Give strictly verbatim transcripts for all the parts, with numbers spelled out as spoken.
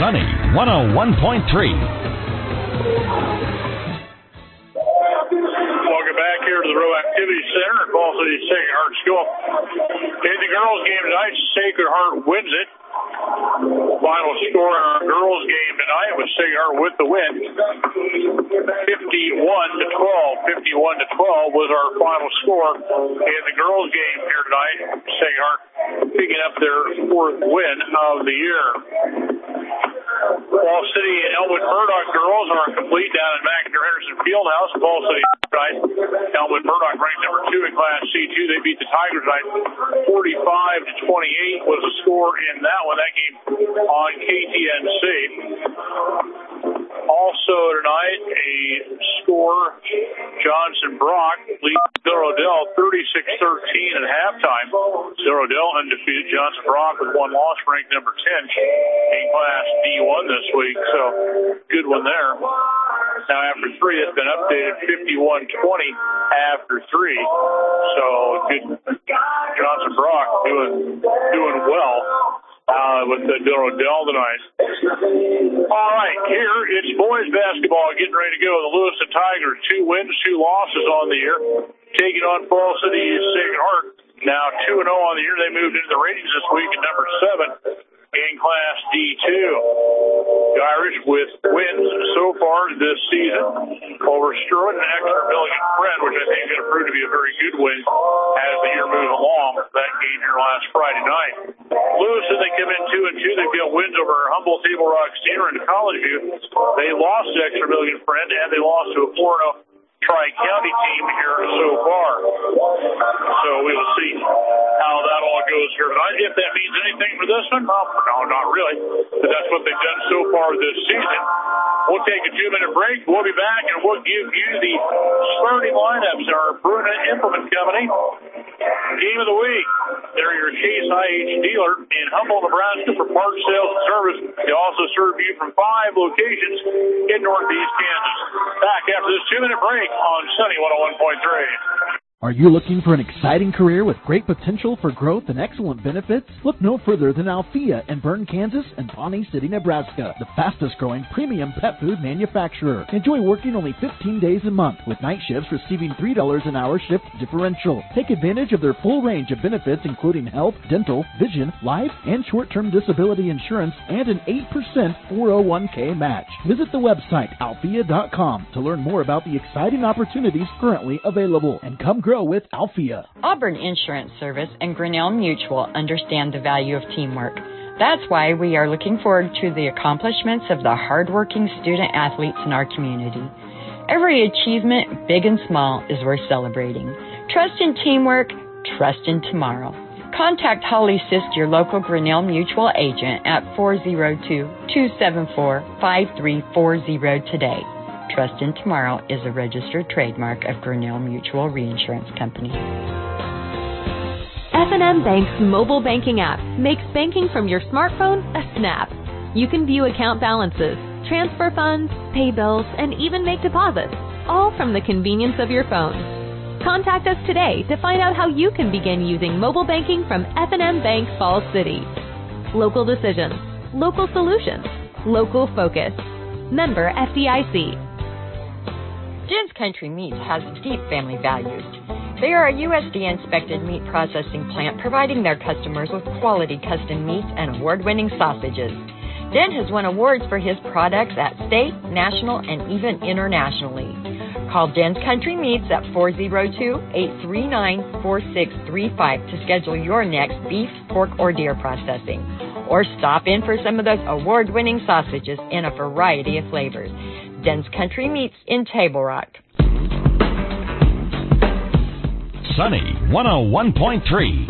Sunny one oh one point three. Welcome back here to the Row Activity Center at Fall City Sacred Heart School. In the girls' game tonight, Sacred Heart wins it. Final score in our girls' game tonight was Sacred Heart with the win. fifty-one to twelve. fifty-one to twelve was our final score in the girls' game here tonight. Sacred Heart picking up their fourth win of the year. Fall City and Elwood Murdoch girls are complete down in McIntyre Henderson Fieldhouse. Fall City tonight. Elwood Murdoch ranked number two in Class C two. They beat the Tigers tonight. forty-five to twenty-eight was the score in that one. That game on K T N C. Also tonight, a score, Johnson Brock leads Zero-Dell thirty-six thirteen at halftime. Zero-Dell undefeated. Johnson Brock with one loss, ranked number ten in Class D one this week. So, good one there. Now after three, it's been updated fifty-one twenty after three. So, good. Johnson Brock doing, doing well. Uh, with the Zero-Dell tonight. All right, here it's boys basketball getting ready to go. The Lewiston Tigers, two wins, two losses on the year, taking on Fall City Sacred Heart. Now two and oh on the year. They moved into the ratings this week at number seven in Class D two. The Irish with wins so far this season over Struan and Exeter Milligan Friend, which I think is going to prove to be a very good win as the year moves along. That game here last Friday night. Lewiston, they come in two and two. They've got wins over Humboldt, Table Rock, Cedar, and College View. They lost to Exeter Milligan Friend, and they lost to a four and oh Tri-County team here so far. So we will see how that all goes here tonight. If that means anything for this one, well, no, not really. But that's what they've done so far this season. We'll take a two-minute break. We'll be back, and we'll give you the starting lineups. Our Bruna Implement Company Game of the Week. They're your Case I H dealer in Humboldt, Nebraska for parts sales and service. They also serve you from five locations in Northeast Kansas. Back after this two-minute break on Sunny one oh one point three. Are you looking for an exciting career with great potential for growth and excellent benefits? Look no further than Althea in Bern, Kansas and Pawnee City, Nebraska, the fastest growing premium pet food manufacturer. Enjoy working only fifteen days a month with night shifts receiving three dollars an hour shift differential. Take advantage of their full range of benefits including health, dental, vision, life, and short-term disability insurance and an eight percent four oh one k match. Visit the website althea dot com to learn more about the exciting opportunities currently available and come grow with Althea. Auburn Insurance Service and Grinnell Mutual understand the value of teamwork. That's why we are looking forward to the accomplishments of the hardworking student athletes in our community. Every achievement, big and small, is worth celebrating. Trust in teamwork, trust in tomorrow. Contact Holly Sist, your local Grinnell Mutual agent, at four oh two, two seven four, five three four oh today. Trust in Tomorrow is a registered trademark of Grinnell Mutual Reinsurance Company. F and M Bank's mobile banking app makes banking from your smartphone a snap. You can view account balances, transfer funds, pay bills, and even make deposits, all from the convenience of your phone. Contact us today to find out how you can begin using mobile banking from F and M Bank Falls City. Local decisions, local solutions, local focus. Member F D I C. Jen's Country Meats has deep family values. They are a U S D A-inspected meat processing plant providing their customers with quality custom meats and award-winning sausages. Jen has won awards for his products at state, national, and even internationally. Call Jen's Country Meats at four oh two, eight three nine, four six three five to schedule your next beef, pork, or deer processing. Or stop in for some of those award-winning sausages in a variety of flavors. Jen's Country Meats in Table Rock. Sunny one oh one point three.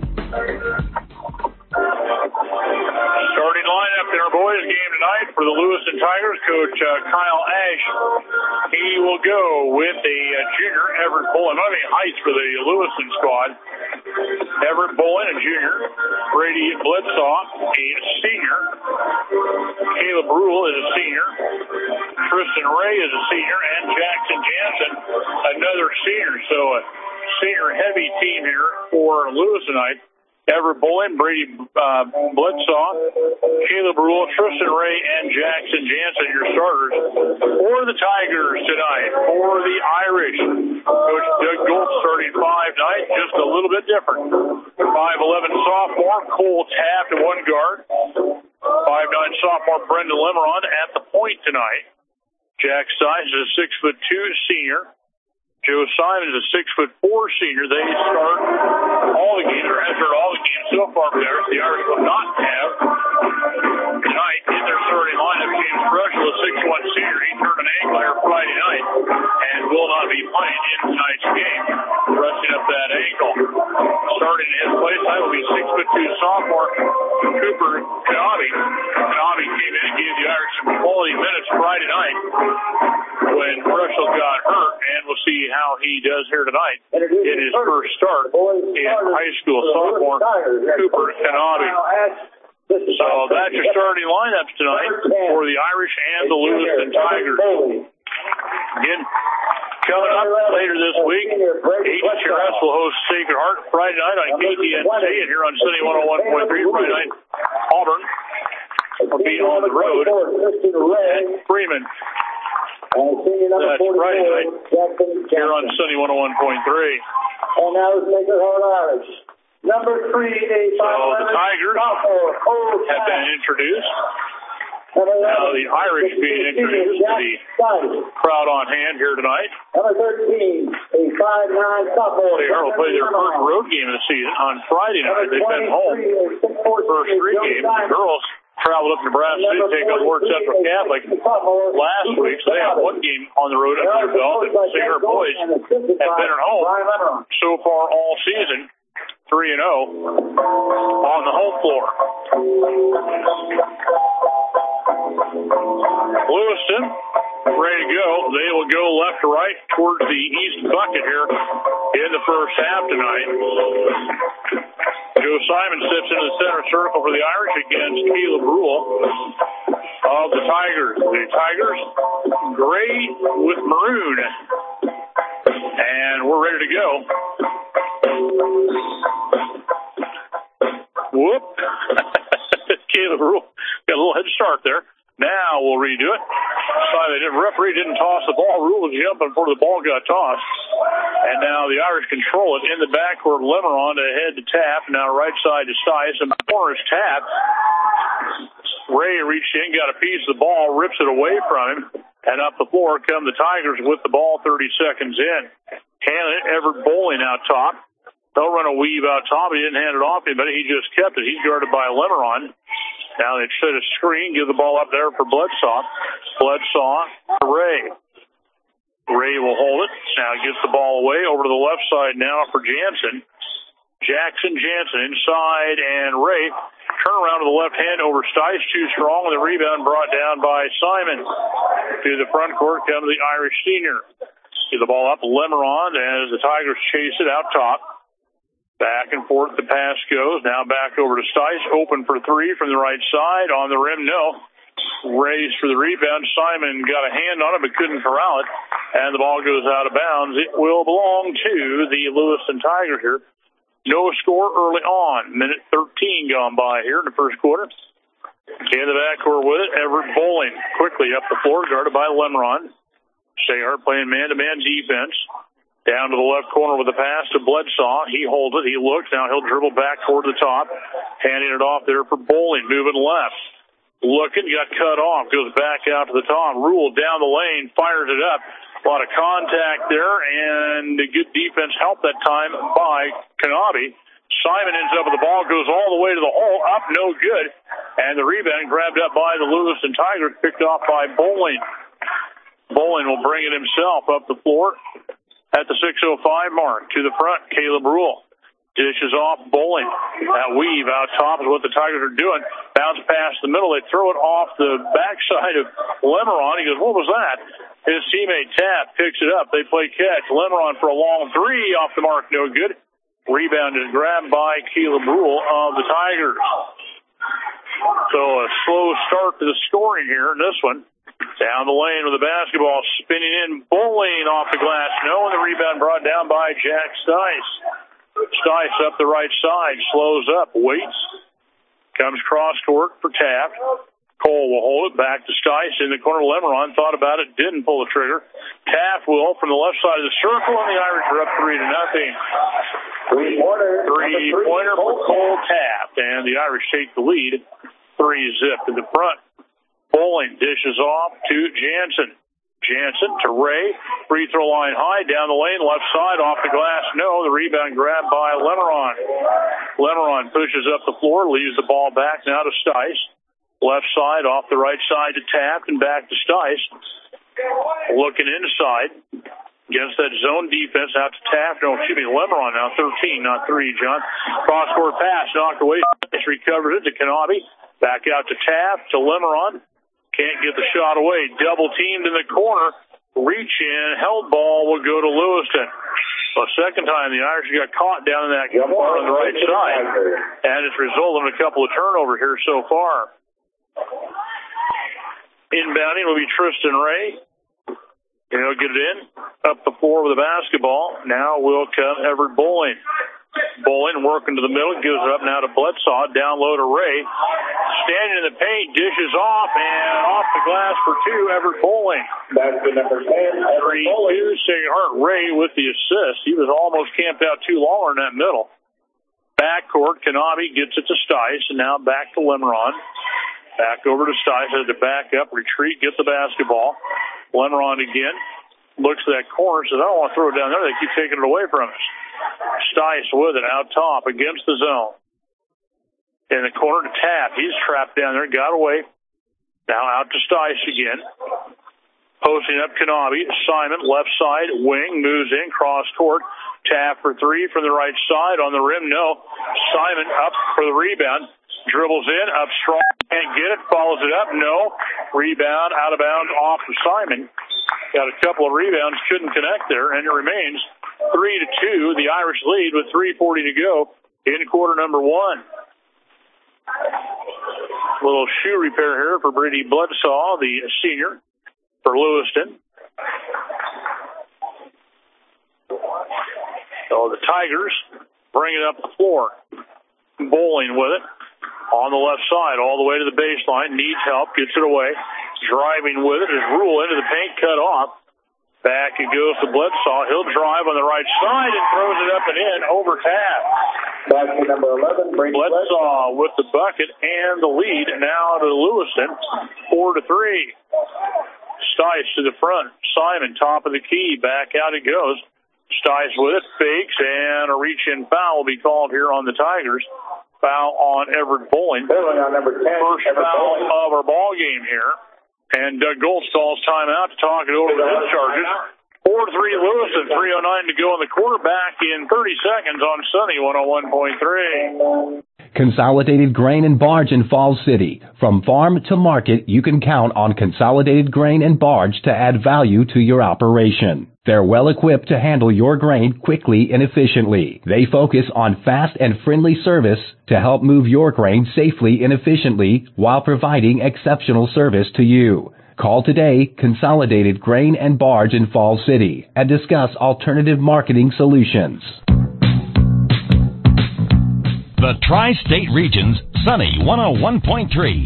Starting lineup in our boys game tonight for the Lewiston Tigers, Coach uh, Kyle Ash. He will go with a uh, junior, Everett Bullen. I mean, heights for the Lewiston squad. Everett Bullen, a junior. Brady Bledsaw, a senior. Caleb Rule is a senior. Tristan Ray is a senior. And Jackson Jansen, another senior. So a senior-heavy team here for Lewiston tonight. Everett Bowling, Brady uh, Bledsaw, Caleb Rule, Tristan Ray, and Jackson Jansen, your starters for the Tigers tonight. For the Irish, Coach Doug Gold starting five tonight, just a little bit different. five eleven sophomore Cole Taft at one guard. five nine sophomore Brendan Lemeron at the point tonight. Jack Stice is a six foot two senior. Joe Simon is a six foot four senior. They start all the games, or have started all the games so far for the Irish. The Irish will not have tonight in their starting lineup. James Russell, a six one senior. He turned an ankle here Friday night and will not be playing in tonight's game, resting up that ankle. Starting in his place tonight will be six foot two sophomore Cooper Kanabi. Kanabi came in and gave the Irish some quality minutes Friday night when Russell got hurt, and we'll see how he does here tonight in his first start in high school. Sophomore Cooper Kanabi. So that's your starting lineups tonight for the Irish and the Lewiston Tigers. Again, coming up later this week, H H R S will host Sacred Heart Friday night on K T N C, and here on Sunny one oh one point three Friday night, Auburn will be on the road at Freeman. That's Friday night here on Sunny one oh one point three. And now it's Sacred Heart Irish. Number three, so the Tigers have been introduced. Now the Irish being introduced to the crowd on hand here tonight. Number thirteen, a five nine sophomore. They will play their first road game of the season on Friday night. They've been home first three games. The girls traveled up to Nebraska City to take on Ward Central Catholic last week, so they have one game on the road under their belt. The Senior boys have been at home so far all season, three and oh on the home floor. Lewiston, ready to go. They will go left to right towards the east bucket here in the first half tonight. Joe Simon steps into the center circle for the Irish against Caleb Rule of the Tigers. The Tigers, gray with maroon. And we're ready to go. Whoop. Caleb Rule got a little head start there. Now we'll redo it. The referee didn't toss the ball. Rule was jumping before the ball got tossed. And now the Irish control it in the backcourt. Lemeron to head to Taft. Now right side to Stice. And the corner is Taft. Ray reached in, got a piece of the ball, rips it away from him. And up the floor come the Tigers with the ball thirty seconds in. Handing it, Everett Bowling out top. They'll run a weave out top. He didn't hand it off anybody. He just kept it. He's guarded by Lemeron. Now they set a screen, give the ball up there for Bledsaw. Bledsaw to Ray. Ray will hold it. Now gets the ball away over to the left side now for Jansen. Jackson Jansen inside, and Ray turn around to the left hand over Stice, too strong, and the rebound brought down by Simon. To the front court comes the Irish senior. Get the ball up, Lemeron, as the Tigers chase it out top. Back and forth the pass goes. Now back over to Stice. Open for three from the right side. On the rim, no. Raised for the rebound. Simon got a hand on it but couldn't corral it. And the ball goes out of bounds. It will belong to the Lewiston Tigers here. No score early on. Minute thirteen gone by here in the first quarter. In the backcourt with it. Everett Bowling quickly up the floor, guarded by Lemeron. Stayhart playing man-to-man defense. Down to the left corner with a pass to Bledsaw. He holds it. He looks. Now he'll dribble back toward the top. Handing it off there for Bowling. Moving left. Looking. Got cut off. Goes back out to the top. Rule down the lane. Fires it up. A lot of contact there. And a good defense help that time by Kanabi. Simon ends up with the ball. Goes all the way to the hole. Up. No good. And the rebound grabbed up by the Lewiston Tigers. Picked off by Bowling. Bowling will bring it himself up the floor. At the six oh five mark, to the front, Caleb Rule. Dishes off Bowling. That weave out top is what the Tigers are doing. Bounce past the middle. They throw it off the backside of Lemeron. He goes, what was that? His teammate Taft picks it up. They play catch. Lemeron for a long three off the mark. No good. Rebound is grabbed by Caleb Rule of the Tigers. So a slow start to the scoring here in this one. Down the lane with the basketball, spinning in, Bowling off the glass. No, and the rebound brought down by Jack Stice. Stice up the right side, slows up, waits, comes cross court for Taft. Cole will hold it back to Stice in the corner. Lemeron thought about it, didn't pull the trigger. Taft will from the left side of the circle, and the Irish are up three to nothing. Three-pointer. Three-pointer for Cole Taft, and the Irish take the lead. Three zip to the front. Bowling dishes off to Jansen. Jansen to Ray. Free throw line high, down the lane, left side, off the glass. No, the rebound grabbed by Lemeron. Lemeron pushes up the floor, leaves the ball back now to Stice. Left side, off the right side to Taft, and back to Stice. Looking inside against that zone defense out to Taft. No, excuse me, Lemeron now, thirteen, not three, John. Cross-court pass, knocked away. Stice recovers it to Kanabe. Back out to Taft, to Lemeron. Can't get the shot away. Double teamed in the corner. Reach in, held ball will go to Lewiston. The second time the Irish got caught down in that corner on the right side, and it's resulted in a couple of turnovers here so far. Inbounding will be Tristan Ray. He'll get it in. Up the floor with the basketball. Now will come Everett Bowling. Bowling working to the middle. Gives it up now to Bledsaw. Down low to Ray. Standing in the paint. Dishes off. And off the glass for two. Everett Bowling. That's the number ten. three two. Sacred Heart Ray with the assist. He was almost camped out too long in that middle. Backcourt. Kanabe gets it to Stice. And now back to Lemeron. Back over to Stice, has to back up, retreat, get the basketball. Lemeron again, looks at that corner, says, I don't want to throw it down there. They keep taking it away from us. Stice with it out top against the zone. In the corner to Taft. He's trapped down there, got away. Now out to Stice again. Posting up Kanabe. Simon, left side, wing, moves in, cross court. Taft for three from the right side. On the rim, no. Simon up for the rebound. Dribbles in, up strong, can't get it, follows it up, no. Rebound, out of bounds, off of Simon. Got a couple of rebounds, couldn't connect there, and it remains three to two. The Irish lead with three forty to go in quarter number one. Little shoe repair here for Brady Bledsaw, the senior for Lewiston. So the Tigers bring it up the floor. Bowling with it. On the left side, all the way to the baseline. Needs help, gets it away. Driving with it is Rule into the paint, cut off. Back it goes to Bledsaw. He'll drive on the right side and throws it up and in over Taft. Back to number eleven, Brady Bledsaw with the bucket and the lead now to Lewiston, four to three. Stice to the front. Simon, top of the key. Back out it goes. Stice with it, fakes, and a reach-in foul will be called here on the Tigers. Foul on Everett Bowling. On number ten, First Everett foul Bowling. of our ball game here. And Doug Goldstall's timeout to talk it over the head charges. four three Lewiston, three oh nine to go in the quarter. Back in thirty seconds on Sunny one oh one point three. Consolidated Grain and Barge in Falls City. From farm to market, you can count on Consolidated Grain and Barge to add value to your operation. They're well equipped to handle your grain quickly and efficiently. They focus on fast and friendly service to help move your grain safely and efficiently while providing exceptional service to you. Call today, Consolidated Grain and Barge in Falls City, and discuss alternative marketing solutions. The Tri-State Region's Sunny one oh one point three.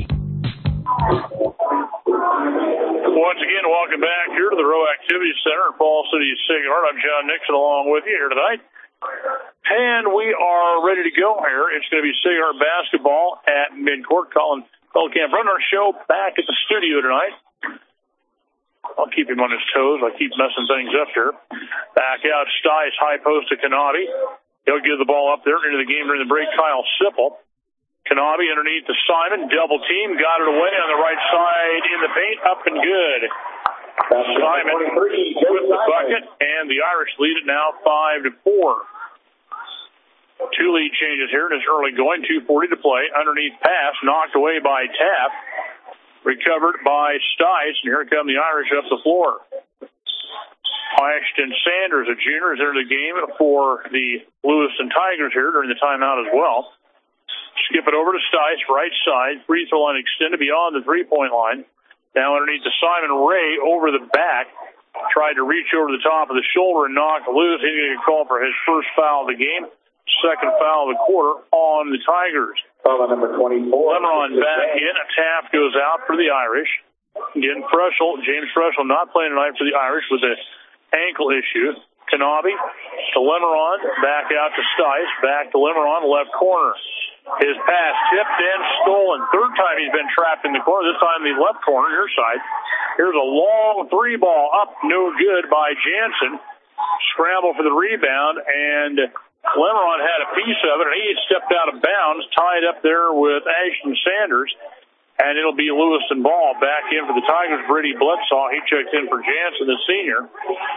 Once again, welcome back here to the Rowe Activity Center in Falls City, Sacred Heart. I'm John Nixon along with you here tonight. And we are ready to go here. It's going to be Sacred Heart basketball at midcourt. Colin Camp running our show back at the studio tonight. I'll keep him on his toes. I keep messing things up here. Back out, Stice, high post to Kanabe. He'll give the ball up there into the game during the break. Kyle Sipple. Kanabe underneath to Simon. Double team. Got it away on the right side in the paint. Up and good. Simon with the bucket. And the Irish lead it now five to four. Two lead changes here in this early going. two forty to play. Underneath pass. Knocked away by Taft. Recovered by Stice. And here come the Irish up the floor. Ashton Sanders, a junior, is into the game for the Lewiston Tigers here during the timeout as well. Skip it over to Stice, right side. Free throw line extended beyond the three-point line. Now underneath to Simon Ray over the back. Tried to reach over the top of the shoulder and knock loose. He's going to get called for his first foul of the game. Second foul of the quarter on the Tigers. Foul number twenty-four. Lemeron back in. Taft goes out for the Irish. Again, Freschel, James Freschel not playing tonight for the Irish with an ankle issue. Kanabi to Lemeron, back out to Stice, back to Lemeron, left corner. His pass tipped and stolen. Third time he's been trapped in the corner, this time the left corner, your side. Here's a long three ball up, no good by Jansen. Scramble for the rebound, and Lemeron had a piece of it, and he had stepped out of bounds, tied up there with Ashton Sanders, and it'll be Lewiston ball. Back in for the Tigers, Brady Bledsaw. He checked in for Jansen, the senior.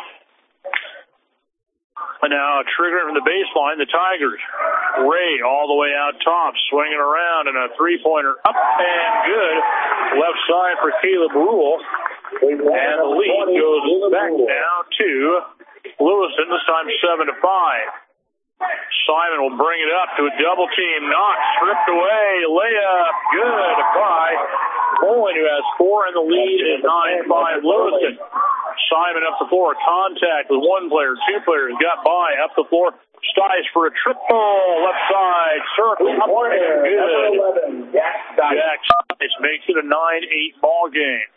And now triggering from the baseline, the Tigers. Ray all the way out top, swinging around, and a three-pointer up and good. Left side for Caleb Rule. And the lead goes back now to Lewiston, this time seven to five. Simon will bring it up to a double team. Knox stripped away. Layup. Good by Bowen, who has four, and the lead is nine five Lewiston. Simon up the floor. Contact with one player. Two players got by. Up the floor. Stice for a triple. Left side. Circle. Up and good. Jack Stice makes it a nine eight ball game.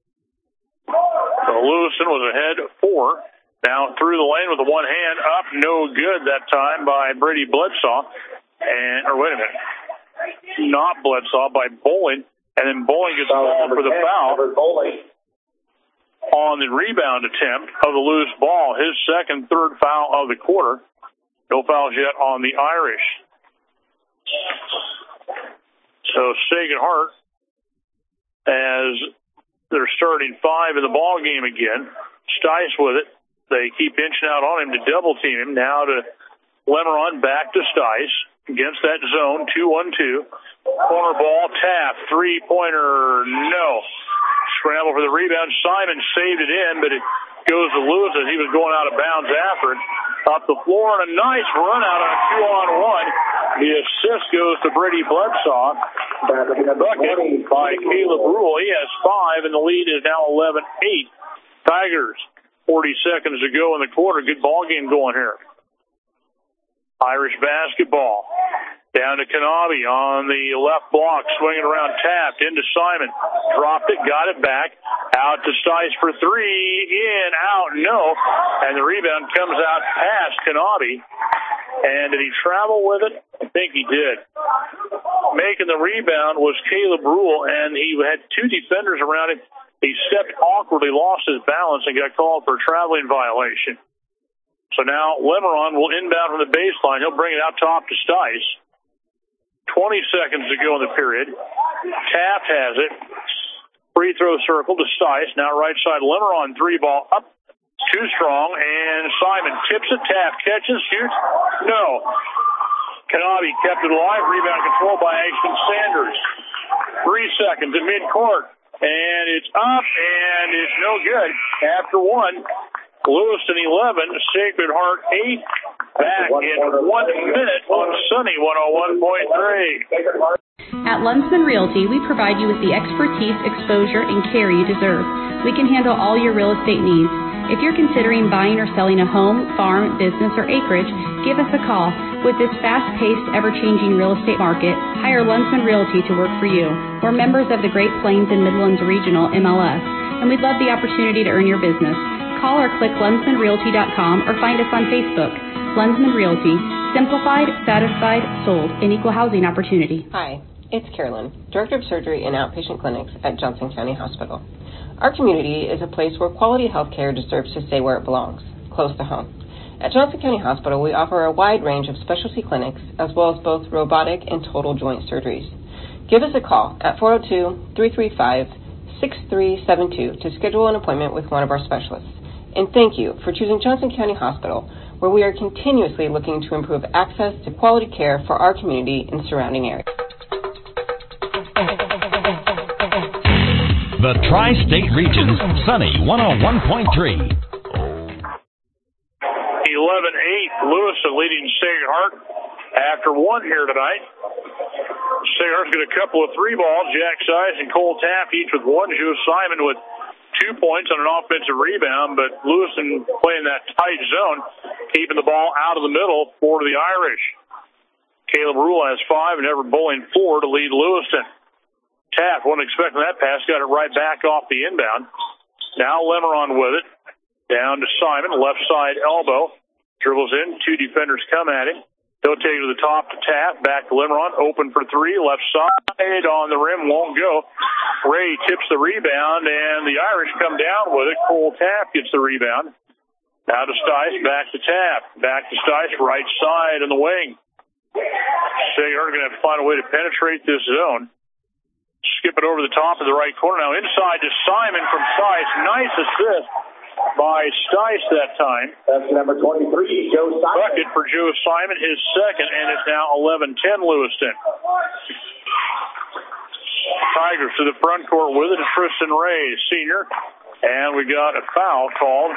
So Lewiston was ahead four. Now through the lane with the one hand up, no good that time by Brady Bledsaw. And, or wait a minute, not Bledsaw, by Bowling. And then Bowling gets called for the foul on the rebound attempt of the loose ball. His second, third foul of the quarter. No fouls yet on the Irish. So Sagan Hart, as they're starting five in the ball game again. Stice with it. They keep inching out on him to double team him. Now to Lemeron, back to Stice against that zone, two one two. Corner ball, Taft, three-pointer, no. Scramble for the rebound. Simon saved it in, but it goes to Lewis as he was going out of bounds after it. Up the floor, and a nice run out on a two-on-one. The assist goes to Brady Bledsaw. Bucket by Caleb Rule. He has five, and the lead is now eleven eight. Tigers. forty seconds to go in the quarter. Good ball game going here. Irish basketball. Down to Kanabi on the left block, swinging around Taft into Simon. Dropped it, got it back. Out to Stice for three. In, out, no. And the rebound comes out past Kanabi. And did he travel with it? I think he did. Making the rebound was Caleb Rule, and he had two defenders around him. He stepped awkwardly, lost his balance, and got called for a traveling violation. So now Lemeron will inbound from the baseline. He'll bring it out top to Stice. twenty seconds to go in the period. Taft has it. Free throw circle to Stice. Now right side, Lemeron, three ball up. Too strong, and Simon tips it. Taft catches, shoots. No. Kanabi kept it alive. Rebound control by Ashton Sanders. Three seconds in midcourt. And it's up, and it's no good. After one, Lewiston eleven, Sacred Heart eight. Back in one minute on Sunny one oh one point three. At Lunsman Realty, we provide you with the expertise, exposure, and care you deserve. We can handle all your real estate needs. If you're considering buying or selling a home, farm, business, or acreage, give us a call. With this fast-paced, ever-changing real estate market, hire Lunsman Realty to work for you. We're members of the Great Plains and Midlands Regional M L S, and we'd love the opportunity to earn your business. Call or click lunsman realty dot com or find us on Facebook. Lunsman Realty, simplified, satisfied, sold, an equal housing opportunity. Hi, it's Carolyn, Director of Surgery and Outpatient Clinics at Johnson County Hospital. Our community is a place where quality health care deserves to stay where it belongs, close to home. At Johnson County Hospital, we offer a wide range of specialty clinics as well as both robotic and total joint surgeries. Give us a call at four oh two, three three five, six three seven two to schedule an appointment with one of our specialists. And thank you for choosing Johnson County Hospital, where we are continuously looking to improve access to quality care for our community and surrounding areas. The Tri-State Region's Sunny one oh one point three. eleven eight, Lewiston leading Sacred Heart after one here tonight. Sacred Heart's got a couple of three balls. Jack Stice and Cole Taft each with one. Joe Simon with two points on an offensive rebound, but Lewiston playing that tight zone, keeping the ball out of the middle for the Irish. Caleb Rule has five and Everett Bowling four to lead Lewiston. Taft wasn't expecting that pass, got it right back off the inbound. Now Lemeron with it. Down to Simon, left side elbow. Dribbles in, two defenders come at him. He'll take it to the top to Taft, back to Lemeron, open for three, left side on the rim, won't go. Ray tips the rebound, and the Irish come down with it. Cole Taft gets the rebound. Now to Stice, back to Taft, back to Stice, right side in the wing. Sager are going to have to find a way to penetrate this zone. Skip it over the top of the right corner. Now inside to Simon from Stice. Nice assist by Stice that time. That's number twenty-three, Joe Simon. Bucket for Joe Simon, his second, and it's now eleven ten Lewiston. Tigers to the front court with it is Tristan Ray, senior. And we got a foul called.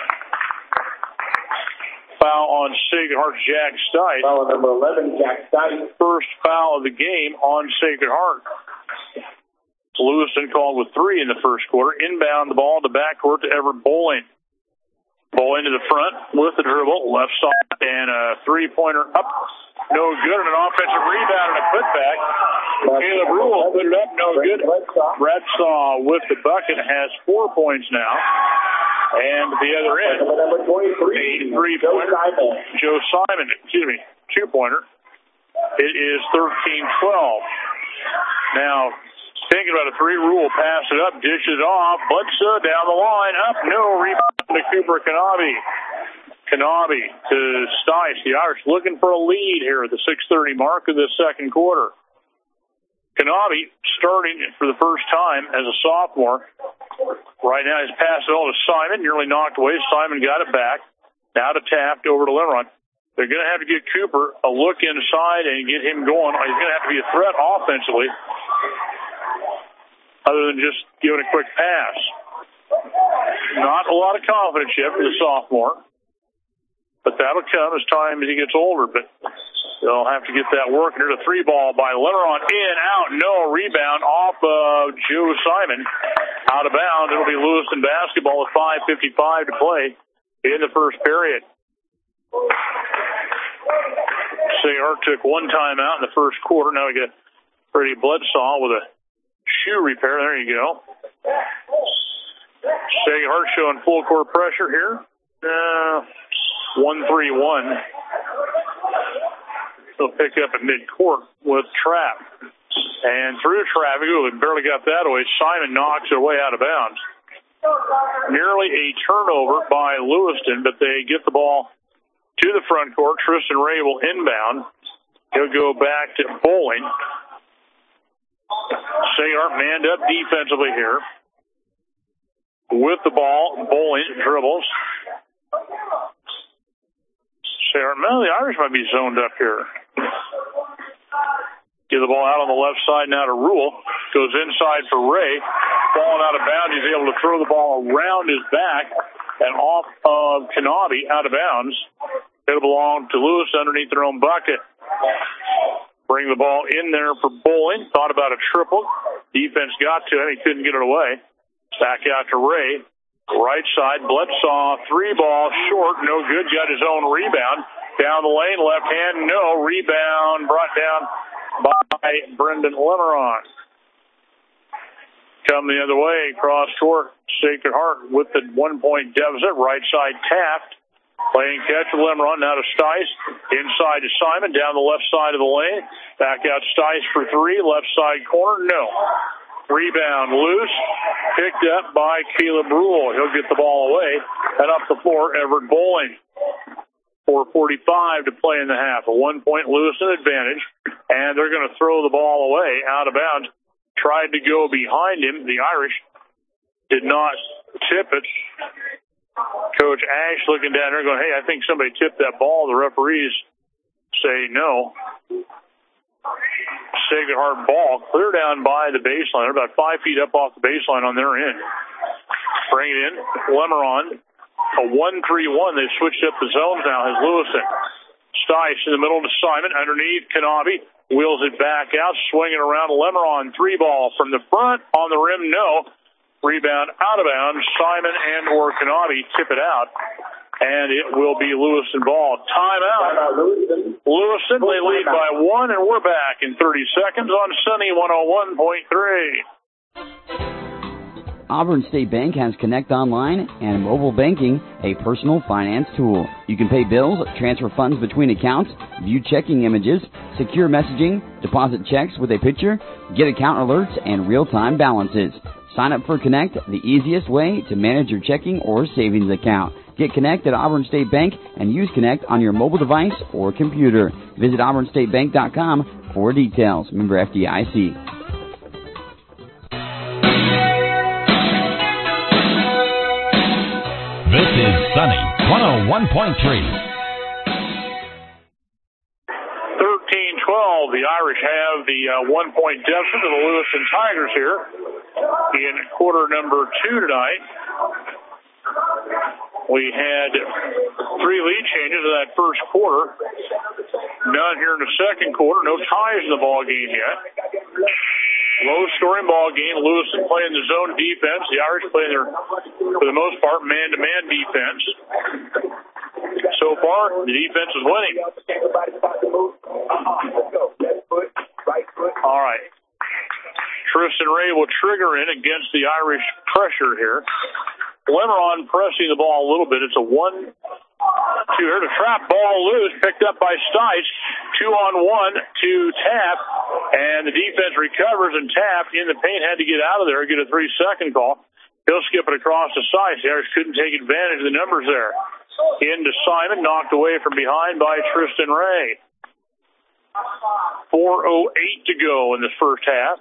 Foul on Sacred Heart, Jack Stice. Foul number eleven, Jack Stice. First foul of the game on Sacred Heart. Lewiston called with three in the first quarter. Inbound the ball to backcourt to Everett Bowling. Bowling to the front with the dribble, left side, and a three-pointer up. No good, and an offensive rebound and a putback. Caleb Rule put it up, no good. Bradshaw with the bucket has four points now. And at the other end, a three-pointer. Joe Simon, excuse me, two-pointer. It is thirteen twelve. Now, thinking about a three rule, pass it up, dish it off. Bledsoe down the line, up, no, rebound to Cooper Kanabi. Kanabi to Stice. The Irish looking for a lead here at the six thirty mark of the second quarter. Kanabi starting for the first time as a sophomore. Right now he's passed it all to Simon, nearly knocked away. Simon got it back. Now to Taft, over to Lemeron. They're going to have to get Cooper a look inside and get him going. He's going to have to be a threat offensively, other than just giving a quick pass. Not a lot of confidence yet for the sophomore, but that'll come as time as he gets older. But they'll have to get that work. Here's a three ball by Lemeron. In, out, no. Rebound off of Joe Simon. Out of bounds. It'll be Lewiston basketball with five fifty-five to play in the first period. Sayre took one timeout in the first quarter. Now we got Freddie Bledsoe with a shoe repair. There you go. Sayre showing full court pressure here. Uh, one three one. They'll pick up at mid-court with Trapp. And through traffic, ooh, they barely got that away. Simon knocks it away out of bounds. Nearly a turnover by Lewiston, but they get the ball to the front court. Tristan Ray will inbound. He'll go back to Bowling. Sayre manned up defensively here. With the ball, Bowling dribbles. Sayre, no, the Irish might be zoned up here. Get the ball out on the left side now to Rule. Goes inside for Ray. Falling out of bounds. He's able to throw the ball around his back and off of Kanabi out of bounds. It'll belong to Lewis underneath their own bucket. Bring the ball in there for Bowling. Thought about a triple. Defense got to him. He couldn't get it away. Back out to Ray. Right side, Bledsoe, three ball, short, no good. Got his own rebound. Down the lane, left hand, no. Rebound brought down by Brendan Lemeron. Come the other way, cross court, Sacred Heart with the one-point deficit. Right side, Taft. Playing catch with Lemeron, now to Stice. Inside to Simon, down the left side of the lane. Back out Stice for three, left side corner, no. Rebound loose, picked up by Caleb Rule. He'll get the ball away and up the floor, Everett Bowling. four forty-five to play in the half. A one-point Lewiston advantage, and they're going to throw the ball away out of bounds. Tried to go behind him. The Irish did not tip it. Coach Ash looking down there going, hey, I think somebody tipped that ball. The referees say no. Sacred Heart ball clear down by the baseline. They're about five feet up off the baseline on their end. Bring it in. Lemeron, a one three one. They've switched up the zones now. Has Lewiston. Stice in the middle to Simon. Underneath, Kanabi wheels it back out, swinging around. Lemeron, three ball from the front. On the rim, no. Rebound out of bounds. Simon and or Kanabi tip it out, and it will be Lewiston ball. Timeout. Lewiston, they lead by one, and we're back in thirty seconds on Sunny one oh one point three. Auburn State Bank has Connect Online and mobile banking, a personal finance tool. You can pay bills, transfer funds between accounts, view checking images, secure messaging, deposit checks with a picture, get account alerts, and real-time balances. Sign up for Connect, the easiest way to manage your checking or savings account. Get Connect at Auburn State Bank and use Connect on your mobile device or computer. Visit auburn state bank dot com for details. Member F D I C. This is Sunny one oh one point three. thirteen twelve, the Irish have the uh, one-point deficit of the Lewiston Tigers here in quarter number two tonight. We had three lead changes in that first quarter. None here in the second quarter. No ties in the ball game yet. Low-scoring ball game. Lewiston playing the zone defense. The Irish playing their, for the most part, man-to-man defense. So far, the defense is winning. All right. Tristan Ray will trigger in against the Irish pressure here. Lemeron pressing the ball a little bit. It's a one, two here to trap ball loose, picked up by Stice. Two on one to Tapp, and the defense recovers, and Tapp in the paint had to get out of there, get a three-second call. He'll skip it across to Stice. The Irish couldn't take advantage of the numbers there. Into Simon, knocked away from behind by Tristan Ray. four oh eight to go in this first half.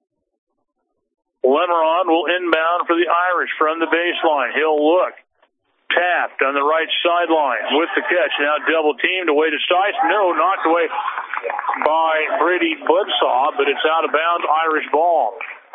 Lemeron will inbound for the Irish from the baseline. He'll look. Tapped on the right sideline with the catch. Now double teamed away to Stice. No, knocked away by Brady Bloodsaw, but it's out of bounds, Irish ball.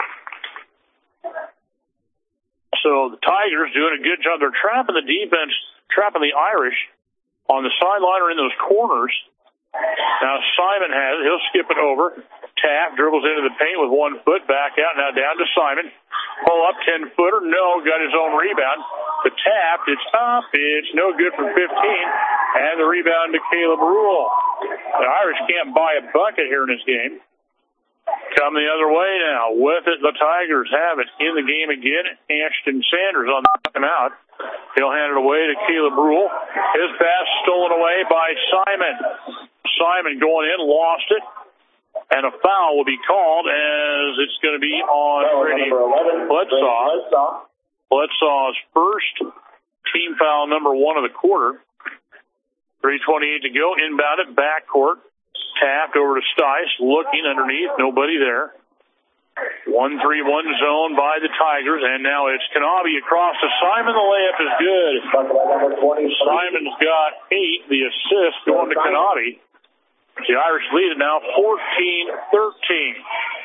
So the Tigers doing a good job. They're trapping the defense, trapping the Irish on the sideline or in those corners. Now Simon has it. He'll skip it over. Tapp dribbles into the paint with one foot, back out, now down to Simon. Pull up, ten-footer, no, got his own rebound. The Tapp, it's up, it's no good from fifteen, and the rebound to Caleb Rule. The Irish can't buy a bucket here in this game. Come the other way now. With it, the Tigers have it in the game again. Ashton Sanders on the timeout. He'll hand it away to Caleb Rule. His pass stolen away by Simon. Simon going in, lost it. And a foul will be called as it's going to be on Brady Bledsaw. Bledsaw's first team foul, number one of the quarter. three twenty-eight to go. Inbound it, backcourt. Tapped over to Stice, looking underneath. Nobody there. one three one zone by the Tigers, and now it's Kanabi across to Simon. The layup is good. Simon's got eight. The assist going to Kanabi. The Irish lead it now fourteen thirteen.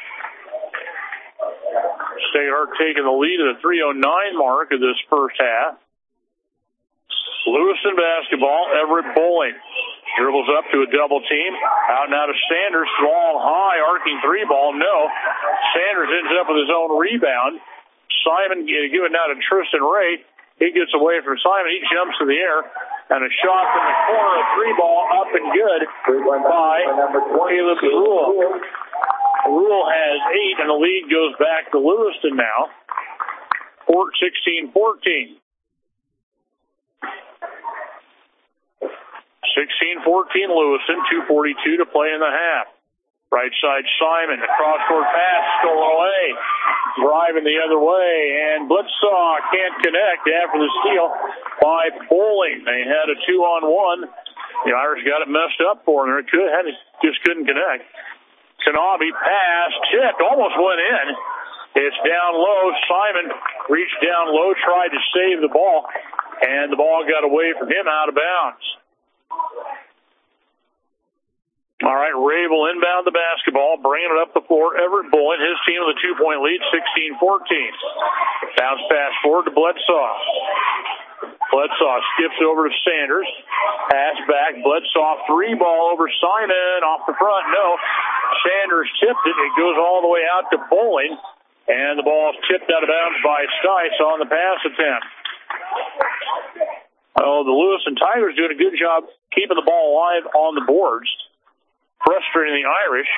State Art taking the lead at the three oh nine mark of this first half. Lewiston basketball. Everett Bowling dribbles up to a double team. Out now to Sanders. Long, high, arcing three ball. No. Sanders ends up with his own rebound. Simon giving now to Tristan Ray. He gets away from Simon. He jumps in the air. And a shot from the corner, a three ball up and good by Caleb Rule. Rule has eight, and the lead goes back to Lewiston now. sixteen fourteen. sixteen fourteen Lewiston, two forty-two to play in the half. Right side Simon, a cross-court pass stolen away. Driving the other way, and Bloodsaw can't connect after the steal by Bowling. They had a two-on-one. The Irish got it messed up for them. It could, had it, just couldn't connect. Kanabi pass, tipped, almost went in. It's down low. Simon reached down low, tried to save the ball, and the ball got away from him out of bounds. All right, Ray will inbound the basketball, bringing it up the floor. Everett Bowling, his team with a two-point lead, sixteen fourteen. Bounce pass forward to Bledsaw. Bledsaw skips over to Sanders. Pass back. Bledsaw three ball over Simon off the front. No. Sanders tipped it. It goes all the way out to Bowling. And the ball is tipped out of bounds by Stice on the pass attempt. Oh, the Lewiston Tigers doing a good job keeping the ball alive on the boards, frustrating the Irish.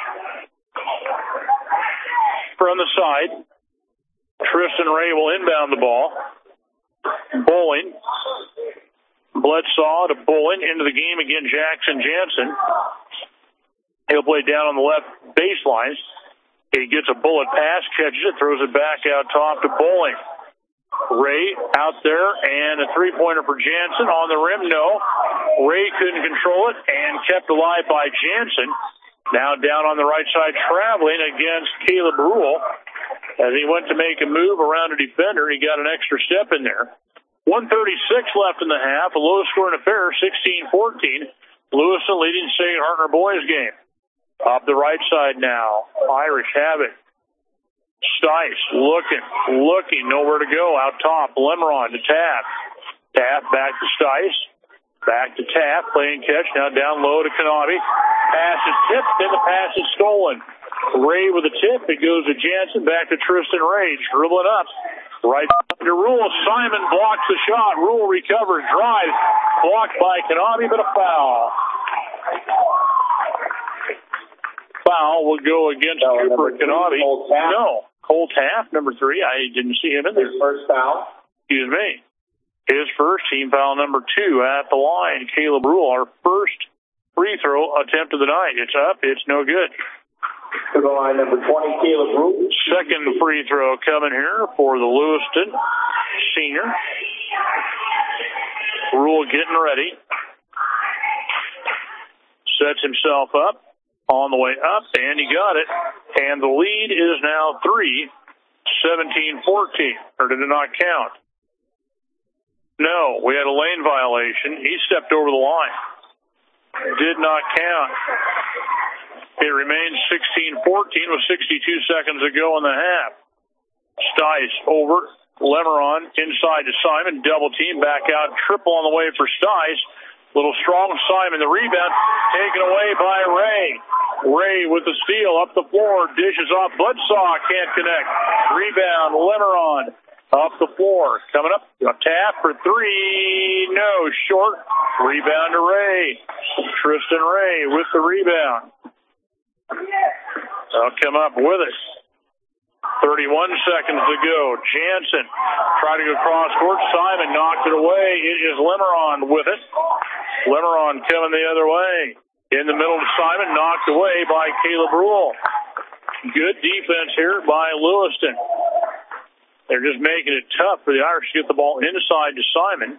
From the side, Tristan Ray will inbound the ball. Bowling. Bledsaw to Bowling into the game again, Jackson Jansen. He'll play down on the left baseline. He gets a bullet pass, catches it, throws it back out top to Bowling. Ray out there, and a three-pointer for Jansen on the rim. No, Ray couldn't control it and kept alive by Jansen. Now down on the right side, traveling against Caleb Rule. As he went to make a move around a defender, he got an extra step in there. one thirty-six left in the half, a low-scoring affair, sixteen fourteen. Lewiston leading Saint Hartner boys game. Up the right side now, Irish have it. Stice looking, looking, nowhere to go. Out top, Lemron to Taft. Taft back to Stice. Back to Taft, playing catch, now down low to Kanabe. Pass is tipped, then the pass is stolen. Ray with a tip, it goes to Jansen, back to Tristan Ray, dribbling up. Right to Rule, Simon blocks the shot. Rule recovers, drives, blocked by Kanabe, but a foul. Foul will go against no, Cooper Kanabe. No, Cole Taft, number three. I didn't see him in there. His first foul. Excuse me. His first, team foul number two at the line. Caleb Rule, our first free throw attempt of the night. It's up. It's no good. To the line, number twenty, Caleb Rule. Second free throw coming here for the Lewiston senior. Rule getting ready. Sets himself up. On the way up, and he got it. And the lead is now three, seventeen fourteen. Or did it not count? No, we had a lane violation. He stepped over the line. Did not count. It remains sixteen fourteen with sixty-two seconds to go in the half. Stice over. Lemeron inside to Simon. Double team back out. Triple on the way for Stice. Little strong Simon. The rebound taken away by Ray. Ray with the steal up the floor. Dishes off. Bledsaw can't connect. Rebound. Lemeron up the floor. Coming up. A tap for three. No. Short. Rebound to Ray. Tristan Ray with the rebound. They'll come up with it. thirty-one seconds to go. Jansen tried to go cross court. Simon knocked it away. It is Lemeron with it. Lemeron coming the other way. In the middle of Simon, knocked away by Caleb Rule. Good defense here by Lewiston. They're just making it tough for the Irish to get the ball inside to Simon.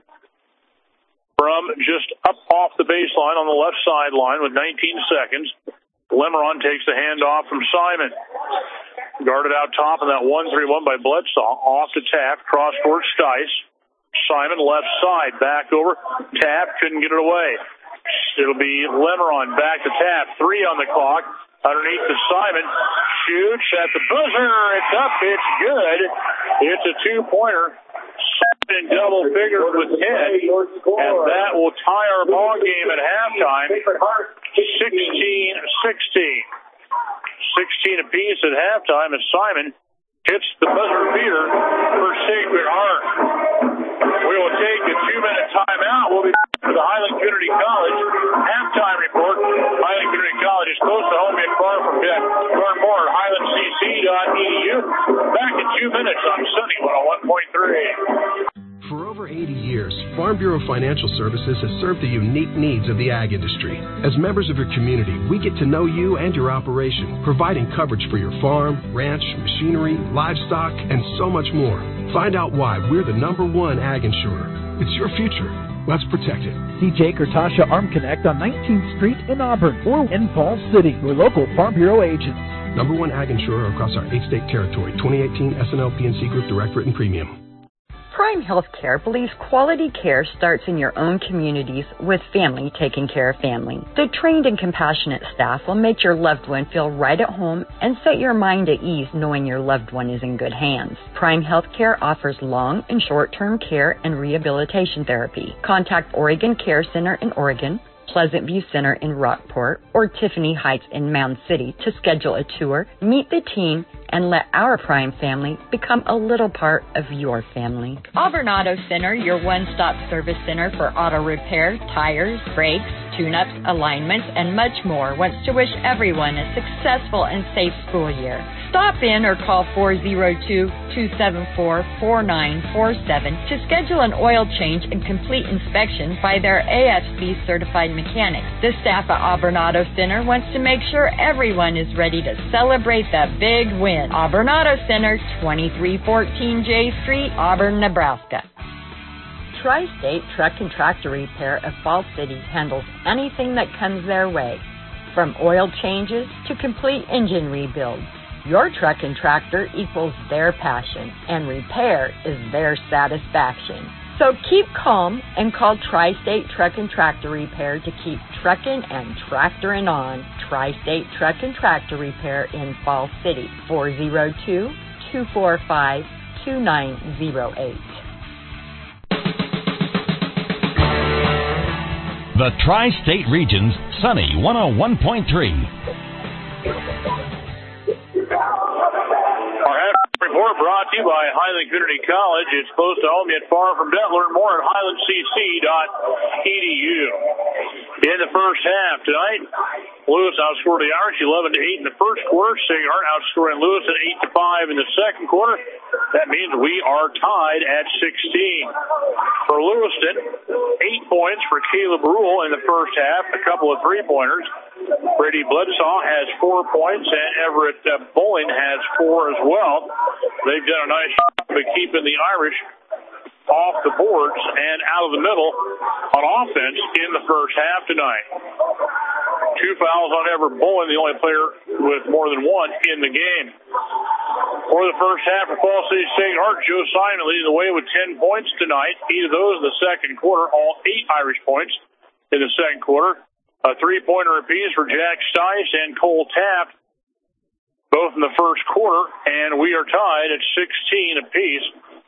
From just up off the baseline on the left sideline with nineteen seconds. Lemeron takes the handoff from Simon. Guarded out top in that one three one by Bledsaw. Off to Taft. Cross court Stice. Simon left side. Back over. Taft couldn't get it away. It'll be Lemeron back to Taft. Three on the clock. Underneath to Simon. Shoots at the buzzer. It's up. It's good. It's a two-pointer. Simon in double figures with ten. And that will tie our ball game at halftime. sixteen sixteen. sixteen apiece at halftime as Simon hits the buzzer beater for Sacred Heart. We will take a two-minute timeout. We'll be back for the Highland Community College halftime report. Highland Community College is close to home and far from debt. Learn more at highland c c dot e d u. Back in two minutes on Sunny one oh one point three. For over eighty years, Farm Bureau Financial Services has served the unique needs of the ag industry. As members of your community, we get to know you and your operation, providing coverage for your farm, ranch, machinery, livestock, and so much more. Find out why we're the number one ag insurer. It's your future. Let's protect it. See Jake or Tasha Arm Connect on nineteenth Street in Auburn or in Falls City, your local Farm Bureau agents. Number one ag insurer across our eight-state territory. twenty eighteen S N L P N C Group Direct Written Premium. Prime Healthcare believes quality care starts in your own communities with family taking care of family. The trained and compassionate staff will make your loved one feel right at home and set your mind at ease knowing your loved one is in good hands. Prime Healthcare offers long and short-term care and rehabilitation therapy. Contact Oregon Care Center in Oregon, Pleasant View Center in Rockport or Tiffany Heights in Mound City to schedule a tour, meet the team, and let our Prime family become a little part of your family. Auburn Auto Center, your one-stop service center for auto repair, tires, brakes, tune-ups, alignments, and much more, wants to wish everyone a successful and safe school year. Stop in or call four oh two, two seven four, four nine four seven to schedule an oil change and complete inspection by their A F C-certified mechanics. The staff at Auburn Auto Center wants to make sure everyone is ready to celebrate the big win. Auburn Auto Center, twenty-three fourteen J Street, Auburn, Nebraska. Tri-State Truck and Tractor Repair of Fall City handles anything that comes their way, from oil changes to complete engine rebuilds. Your truck and tractor equals their passion, and repair is their satisfaction. So keep calm and call Tri-State Truck and Tractor Repair to keep trucking and tractoring on. Tri-State Truck and Tractor Repair in Fall City, four oh two, two four five, two nine oh eight. The Tri-State Region's Sunny one oh one point three. Our half report brought to you by Highland Community College. It's close to home yet far from debt. Learn more at highland c c dot e d u. In the first half tonight, Lewis outscored the Irish eleven to eight in the first quarter. Sagart outscoring Lewis at eight to five in the second quarter. That means we are tied at sixteen. For Lewiston, eight points for Caleb Rule in the first half, a couple of three-pointers. Brady Bledsaw has four points, and Everett uh, Bowling has four as well. They've done a nice job of keeping the Irish off the boards and out of the middle on offense in the first half tonight. Two fouls on Everett Bowling, the only player with more than one in the game. For the first half of Fall City Sagart, Joe Simon leading the way with ten points tonight. Eight of those in the second quarter, all eight Irish points in the second quarter. A three-pointer apiece for Jack Stice and Cole Taft, both in the first quarter, and we are tied at sixteen apiece.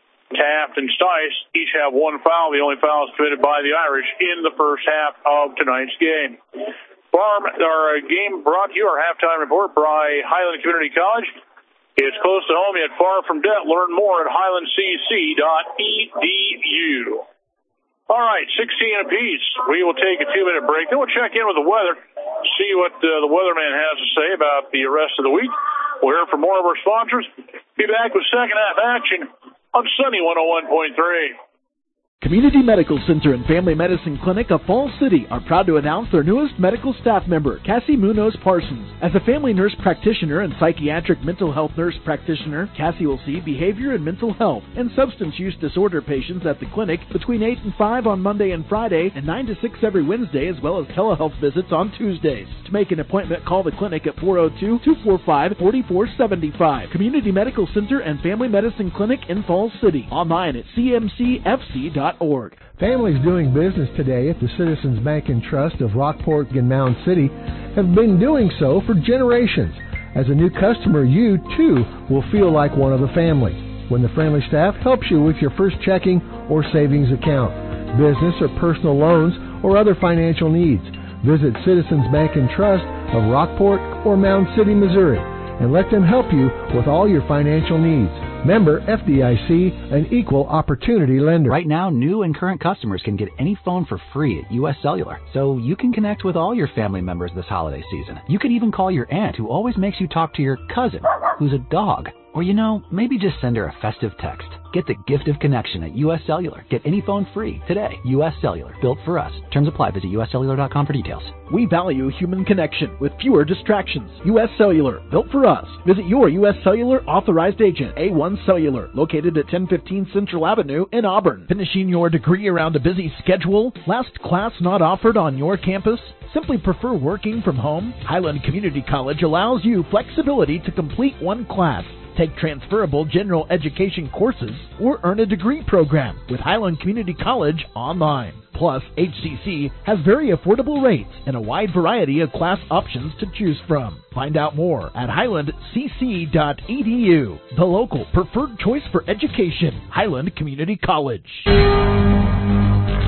Taft and Stice each have one foul. The only foul is committed by the Irish in the first half of tonight's game. Farm, our game brought to you, our halftime report by Highland Community College. It's close to home yet far from debt. Learn more at highland c c dot e d u. All right, sixteen apiece. We will take a two-minute break. Then we'll check in with the weather, see what uh, the weatherman has to say about the rest of the week. We'll hear from more of our sponsors. Be back with second half action on Sunny one oh one point three. Community Medical Center and Family Medicine Clinic of Falls City are proud to announce their newest medical staff member, Cassie Munoz Parsons. As a family nurse practitioner and psychiatric mental health nurse practitioner, Cassie will see behavior and mental health and substance use disorder patients at the clinic between eight and five on Monday and Friday and nine to six every Wednesday, as well as telehealth visits on Tuesdays. To make an appointment, call the clinic at four oh two, two four five, four four seven five. Community Medical Center and Family Medicine Clinic in Falls City. Online at c m c f c dot org. Families doing business today at the Citizens Bank and Trust of Rockport and Mound City have been doing so for generations. As a new customer, you, too, will feel like one of the family when the friendly staff helps you with your first checking or savings account, business or personal loans, or other financial needs. Visit Citizens Bank and Trust of Rockport or Mound City, Missouri, and let them help you with all your financial needs. Member F D I C, an equal opportunity lender. Right now, new and current customers can get any phone for free at U S Cellular, so you can connect with all your family members this holiday season. You can even call your aunt, who always makes you talk to your cousin, who's a dog. Or, you know, maybe just send her a festive text. Get the gift of connection at U S Cellular. Get any phone free today. U S Cellular, built for us. Terms apply. Visit u s cellular dot com for details. We value human connection with fewer distractions. U S Cellular, built for us. Visit your U S Cellular authorized agent, A one Cellular, located at ten fifteen Central Avenue in Auburn. Finishing your degree around a busy schedule? Last class not offered on your campus? Simply prefer working from home? Highland Community College allows you flexibility to complete one class, take transferable general education courses, or earn a degree program with Highland Community College online. Plus, H C C has very affordable rates and a wide variety of class options to choose from. Find out more at highland c c dot e d u, the local preferred choice for education, Highland Community College.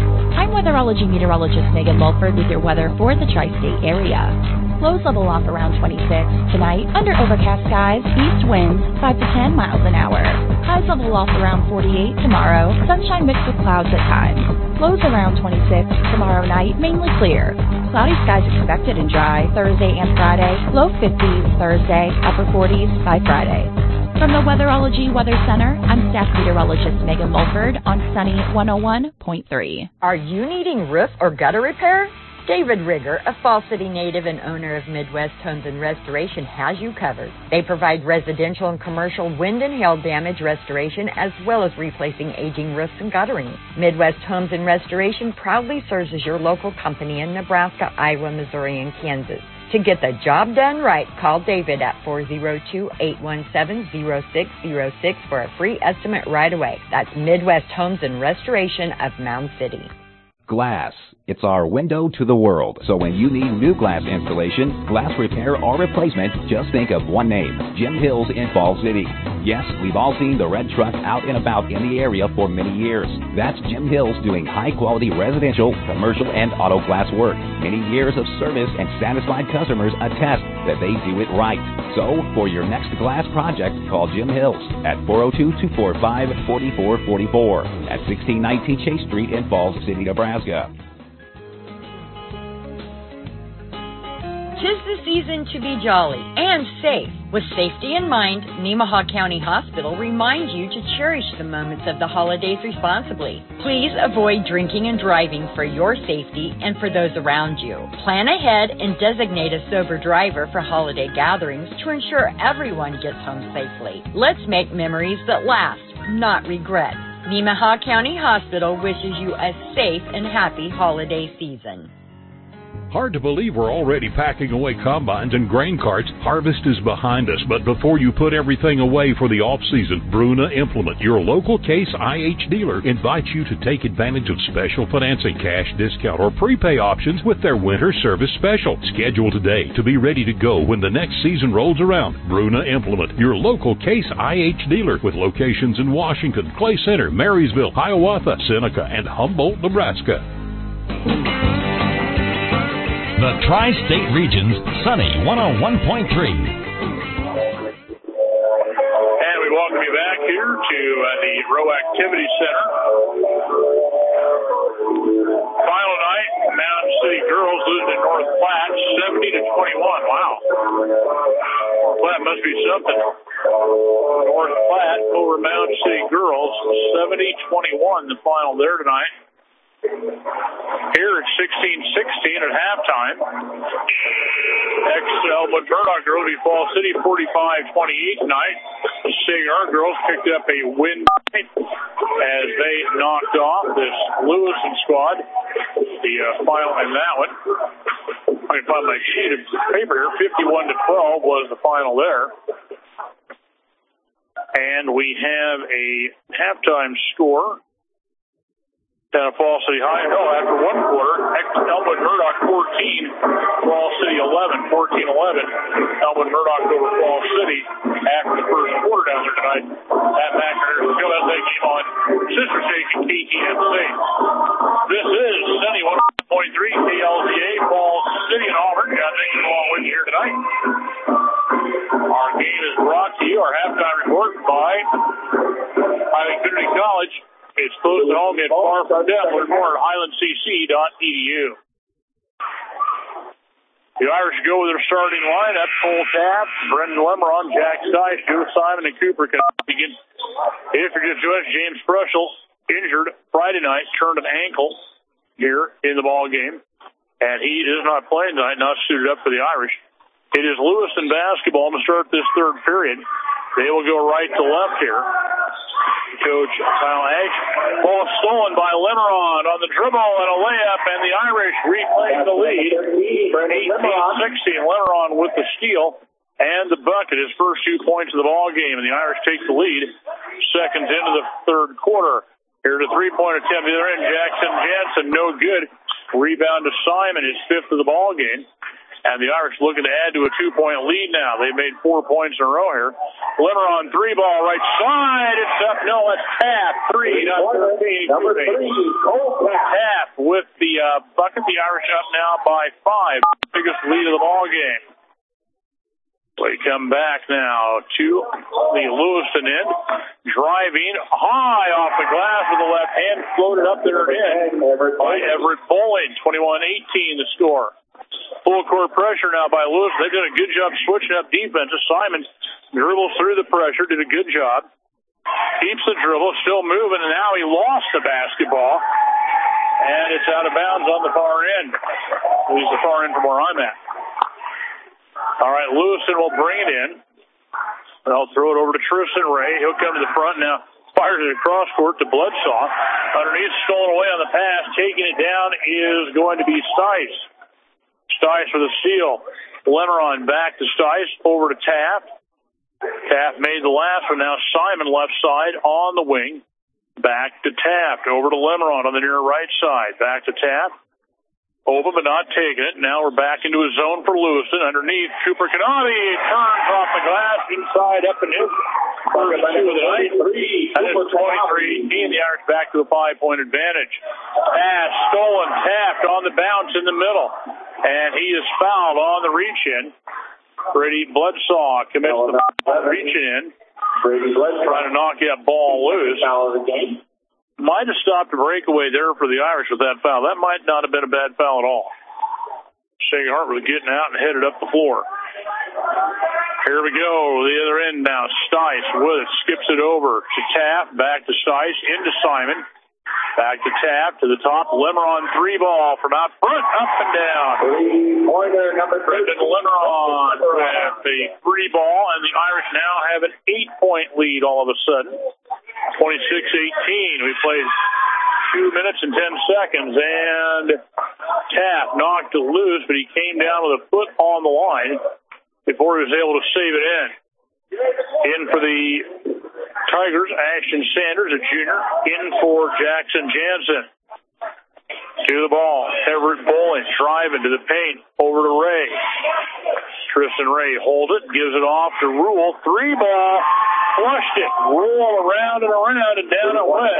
I'm weatherology meteorologist Megan Mulford with your weather for the tri-state area. Lows level off around twenty-six. Tonight, under overcast skies, east winds five to ten miles an hour. Highs level off around forty-eight tomorrow. Sunshine mixed with clouds at times. Lows around twenty-six. Tomorrow night, mainly clear. Cloudy skies expected and dry Thursday and Friday. Low fifties Thursday, upper forties by Friday. From the Weatherology Weather Center, I'm staff meteorologist Megan Mulford on Sunny one oh one point three. Are you needing roof or gutter repair? David Rigger, a Fall City native and owner of Midwest Homes and Restoration, has you covered. They provide residential and commercial wind and hail damage restoration as well as replacing aging roofs and guttering. Midwest Homes and Restoration proudly serves as your local company in Nebraska, Iowa, Missouri, and Kansas. To get the job done right, call David at four oh two, eight one seven, oh six oh six for a free estimate right away. That's Midwest Homes and Restoration of Mound City. Glass. It's our window to the world. So when you need new glass installation, glass repair, or replacement, just think of one name, Jim Hills in Fall City. Yes, we've all seen the red truck out and about in the area for many years. That's Jim Hills doing high-quality residential, commercial, and auto glass work. Many years of service and satisfied customers attest that they do it right. So, for your next glass project, call Jim Hills at four oh two, two four five, four four four four at sixteen nineteen Chase Street in Falls City, Nebraska. Tis the season to be jolly and safe. With safety in mind, Nemaha County Hospital reminds you to cherish the moments of the holidays responsibly. Please avoid drinking and driving for your safety and for those around you. Plan ahead and designate a sober driver for holiday gatherings to ensure everyone gets home safely. Let's make memories that last, not regret. Nemaha County Hospital wishes you a safe and happy holiday season. Hard to believe we're already packing away combines and grain carts. Harvest is behind us, but before you put everything away for the off-season, Bruna Implement, your local Case I H dealer, invites you to take advantage of special financing, cash discount, or prepay options with their winter service special. Schedule today to be ready to go when the next season rolls around. Bruna Implement, your local Case I H dealer, with locations in Washington, Clay Center, Marysville, Hiawatha, Seneca, and Humboldt, Nebraska. The Tri-State Region's Sunny one oh one point three. And we welcome you back here to uh, the Row Activity Center. Final night, Mound City girls losing to North Platte seventy to twenty-one. Wow. North Platte must be something. North Platte over Mound City girls, seventy twenty-one the final there tonight. Here it's sixteen sixteen at halftime. Ex-Elwood Murdoch girls beat Fall City forty-five twenty-eight tonight. The C R girls picked up a win as they knocked off this Lewison squad. The uh, final in that one. Let me find my sheet of paper here. fifty-one to twelve was the final there. And we have a halftime score down at Fall City High. No, after one quarter, Elwood Murdoch fourteen, Fall City eleven, fourteen eleven. Elwood Murdoch over Fall City after the first quarter down there tonight. Pat McInerney still has that game on sister station K T M C. This is Sunny one point three K L Z A, Fall City and Auburn. Got things along with you here tonight. Our game is brought to you, our halftime report, by Highland Community College. It's close to home yet far from death. Learn more at highland c c dot e d u. The Irish go with their starting lineup. Cole Taft, Brendan Lemeron, Jack Stice, Joe Simon, and Cooper can begin. If you're going to join us, James Brushel, injured Friday night, turned an ankle here in the ball game, and he is not playing tonight, not suited up for the Irish. It is Lewiston basketball to start this third period. They will go right to left here. Coach Kyle Ash. Ball stolen by Lemeron on the dribble and a layup, and the Irish reclaim the lead. eighteen sixteen. Lemeron with the steal and the bucket, his first two points of the ball game, and the Irish take the lead. Seconds into the third quarter. Here's a three-point attempt. The other end, Jackson Jansen, no good. Rebound to Simon, his fifth of the ball game. And the Irish looking to add to a two-point lead now. They've made four points in a row here. Limmer on three ball, right side. It's up. No, it's Taft. Three, not thirteen. Number three, Cole Taft with the uh, bucket. The Irish up now by five. Biggest lead of the ball game. We come back now to the Lewiston end. Driving high off the glass with the left hand. Floated up there in by Everett Bowling. twenty-one eighteen the score. Full court pressure now by Lewis. They've done a good job switching up defenses. Simon dribbles through the pressure, did a good job. Keeps the dribble, still moving, and now he lost the basketball. And it's out of bounds on the far end. At least the far end from where I'm at. All right, Lewiston will bring it in. And I'll throw it over to Tristan Ray. He'll come to the front now. Fires it across court to Bloodsaw. Underneath, stolen away on the pass. Taking it down is going to be Stice. Stice for the steal. Lemeron back to Stice. Over to Taft. Taft made the last one. Now Simon left side on the wing. Back to Taft. Over to Lemeron on the near right side. Back to Taft. Open but not taking it. Now we're back into a zone for Lewiston. Underneath, Cooper Kanavi turns off the glass. Inside up and in. First two of the night. That is twenty-three eighteen. The Irish back to a five-point advantage. Pass stolen. Taft on the bounce in the middle. And he is fouled on the reach-in. Brady Bloodsaw commits the reach-in. Brady Bloodsaw trying to knock that ball loose. Foul of the game. Might have stopped a breakaway there for the Irish with that foul. That might not have been a bad foul at all. Shea Hartwood getting out and headed up the floor. Here we go. The other end now. Stice with it. Skips it over to Taft. Back to Stice. Into Simon. Back to Taft. To the top. Lemeron three ball from out front. Up and down. Pointer number Brendan Lemeron with the three ball. And the Irish now have an eight-point lead all of a sudden. twenty-six eighteen. We played two minutes and ten seconds, and Taft knocked it loose, but he came down with a foot on the line before he was able to save it in. In for the Tigers, Ashton Sanders, a junior. In for Jackson Jansen. To the ball, Everett Bowling driving to the paint, over to Ray. Tristan Ray holds it, gives it off to Rule. Three ball, flushed it, Rule around and around and down it went.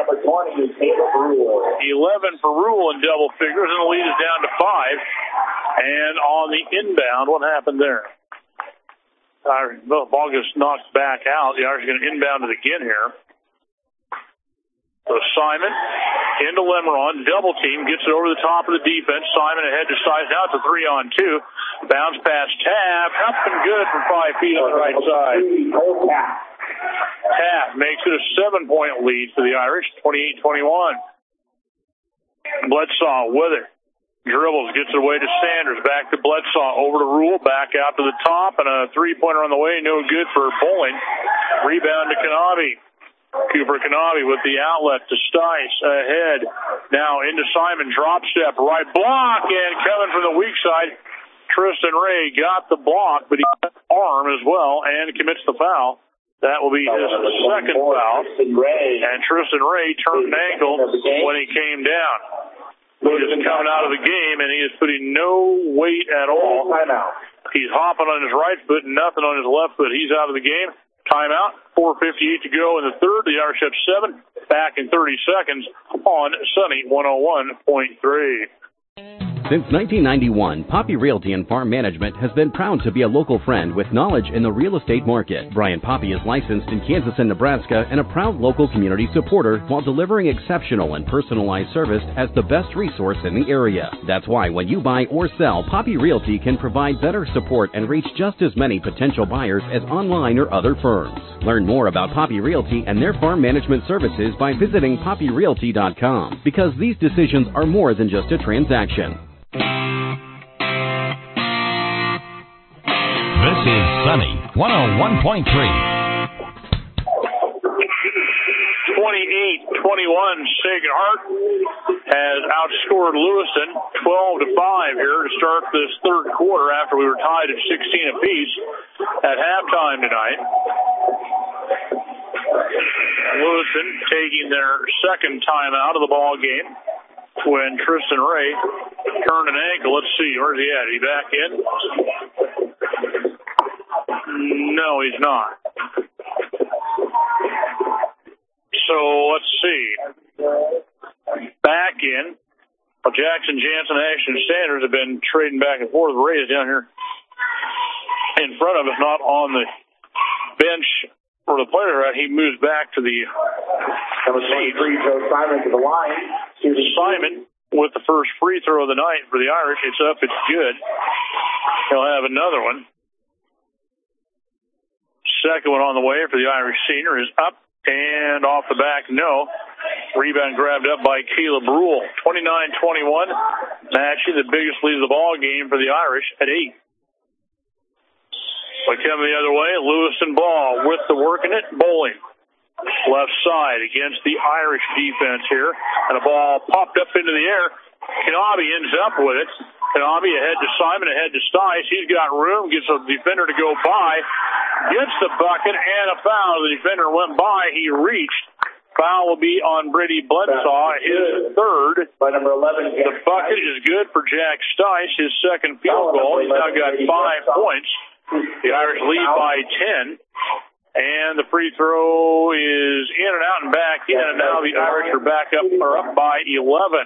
eleven for Rule in double figures, and the lead is down to five. And on the inbound, what happened there? Uh, the ball gets knocked back out. The Irish are going to inbound it again here. So Simon into Lemeron, double team, gets it over the top of the defense. Simon ahead to Stice. Now it's a three on two. Bounce pass Taft, up and good from five feet on the right side. Taft makes it a seven-point lead for the Irish, twenty-eight twenty-one. Bloodsaw with it. Dribbles, gets it away to Sanders. Back to Bloodsaw, over to Rule, back out to the top, and a three-pointer on the way, no good for Bowling. Rebound to Kanavi. Cooper Kanavi with the outlet to Stice ahead. Now into Simon, drop step, right block, and coming from the weak side, Tristan Ray got the block, but he got the arm as well and commits the foul. That will be his second foul. And Tristan Ray turned an ankle when he came down. He is coming out of the game, and he is putting no weight at all. He's hopping on his right foot and nothing on his left foot. He's out of the game. Timeout, four fifty-eight to go in the third. The Irish have seven. Back in thirty seconds on Sunny one oh one point three. Since nineteen ninety-one, Poppy Realty and Farm Management has been proud to be a local friend with knowledge in the real estate market. Brian Poppy is licensed in Kansas and Nebraska and a proud local community supporter while delivering exceptional and personalized service as the best resource in the area. That's why when you buy or sell, Poppy Realty can provide better support and reach just as many potential buyers as online or other firms. Learn more about Poppy Realty and their farm management services by visiting poppy realty dot com, because these decisions are more than just a transaction. This is Sunny one oh one point three. twenty-eight twenty-one, Sacred Heart has outscored Lewiston twelve to five here to start this third quarter after we were tied at sixteen apiece at halftime tonight. Lewiston taking their second time out of the ball game. when Tristan Ray turned an ankle. Let's see, where's he at? Is he back in? No, he's not. So let's see. Back in. Well, Jackson, Jansen, Ashton, and Sanders have been trading back and forth. Ray is down here in front of us, not on the bench for the player. He moves back to the seat. Joe Simon to the line. Simon with the first free throw of the night for the Irish. It's up. It's good. He'll have another one. Second one on the way for the Irish senior is up and off the back. No. Rebound grabbed up by Caleb Rule. twenty-nine twenty-one. Matching the biggest lead of the ball game for the Irish at eight. We come the other way. Lewiston ball with the work in it. Bowling. Left side against the Irish defense here. And a ball popped up into the air. Kanabe ends up with it. Kanabe ahead to Simon, ahead to Stice. He's got room, gets a defender to go by. Gets the bucket and a foul. The defender went by. He reached. Foul will be on Brady Bledsaw, his third. By number eleven. The bucket is good for Jack Stice, his second field goal. He's now got five points. The Irish lead by ten. And the free throw is in and out and back in, and now the Irish are back up, are up by eleven.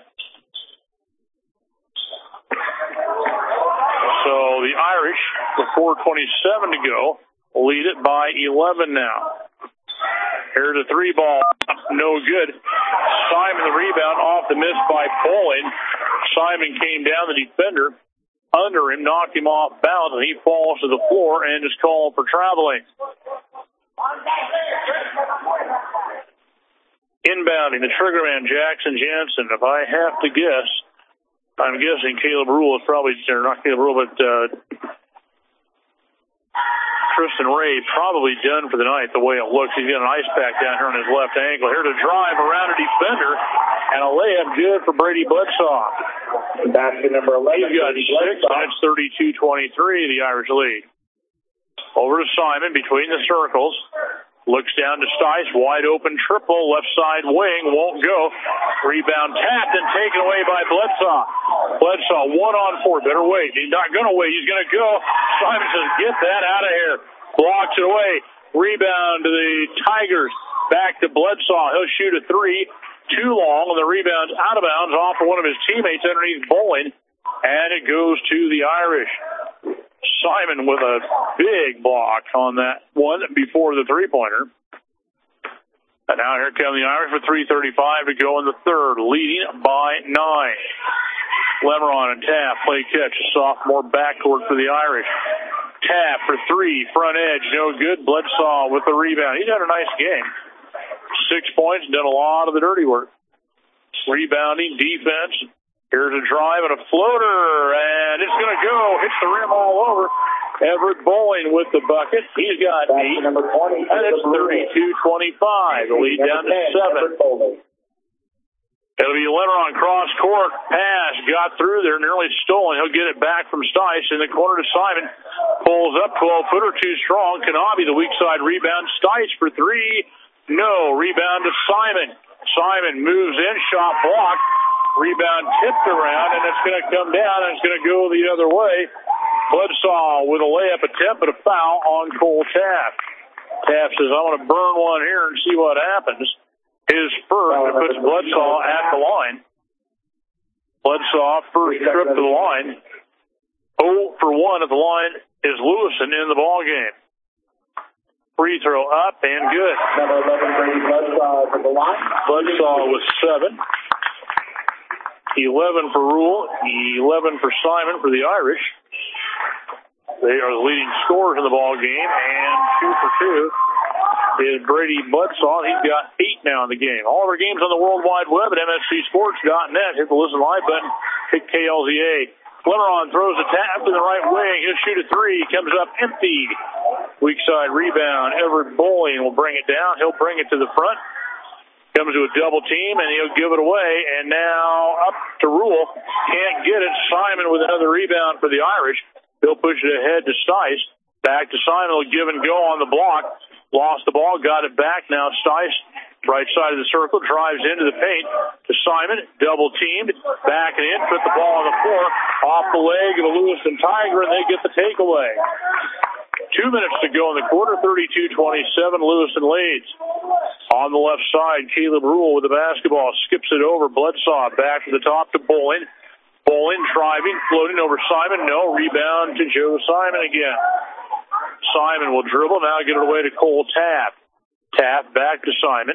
So the Irish, with four twenty-seven to go, lead it by eleven now. Here's a three ball, no good. Simon the rebound off the miss by Bowling. Simon came down, the defender under him, knocked him off balance, and he falls to the floor and is called for traveling. Inbounding the triggerman, Jackson Jansen. If I have to guess, I'm guessing Caleb Rule is probably, or not Caleb Rule, but uh, Tristan Ray probably done for the night the way it looks. He's got an ice pack down here on his left ankle. Here to drive around a defender, and a layup good for Brady Bledsaw. Basket number eleven. He's got six, and it's thirty-two twenty-three, the Irish lead. Over to Simon between the circles. Looks down to Stice. Wide open triple. Left side wing. Won't go. Rebound tapped and taken away by Bledsaw. Bledsaw one on four. Better wait. He's not going to wait. He's going to go. Simon says, get that out of here. Blocks it away. Rebound to the Tigers. Back to Bledsaw. He'll shoot a three. Too long. And the rebound's out of bounds off of one of his teammates underneath Bowling. And it goes to the Irish. Simon with a big block on that one before the three-pointer. And now here come the Irish with three thirty-five to go in the third, leading by nine. Lemeron and Taft play catch, a sophomore backcourt for the Irish. Taft for three, front edge, no good. Bledsaw with the rebound. He's had a nice game. Six points, done a lot of the dirty work. Rebounding, defense. Here's a drive and a floater, and it's going to go. Hits the rim all over. Everett Bowling with the bucket. He's got eight, and it's thirty-two twenty-five. The lead down to seven. It'll be Lemeron cross court pass. Got through there, nearly stolen. He'll get it back from Stice in the corner to Simon. Pulls up, twelve-footer too strong. Kanabe, the weak side rebound. Stice for three. No. Rebound to Simon. Simon moves in, shot blocked. Rebound tipped around, and it's going to come down, and it's going to go the other way. Bledsaw with a layup attempt, but a foul on Cole Taft. Taft says, I want to burn one here and see what happens. His first, it puts Bledsaw at the line. Bledsaw first trip to the line. oh for one at the line is Lewiston in the ball game. Free throw up and good. Number eleven, Brady Bledsaw for the line. Bledsaw with seven. eleven for Rule, eleven for Simon for the Irish. They are the leading scorers in the ball game, and two for two is Brady Bledsaw. He's got eight now in the game. All of our games on the World Wide Web at M S C sports dot net. Hit the listen live button. Hit K L Z A. Lemeron throws a tap to the right wing. He'll shoot a three. Comes up empty. Weak side rebound. Everett Bowling will bring it down. He'll bring it to the front. Comes to a double team, and he'll give it away. And now up to Rule. Can't get it. Simon with another rebound for the Irish. He'll push it ahead to Stice. Back to Simon. He'll give and go on the block. Lost the ball. Got it back. Now Stice Right side of the circle, drives into the paint to Simon, double teamed, back and in, put the ball on the floor, off the leg of a Lewiston Tiger, and they get the takeaway. Two minutes to go in the quarter, thirty-two twenty-seven, Lewiston leads. On the left side, Caleb Rule with the basketball, skips it over, Bledsaw back to the top to Bowling. Bowling driving, floating over Simon, no, rebound to Joe Simon again. Simon will dribble, now get it away to Cole Taft. Taft back to Simon.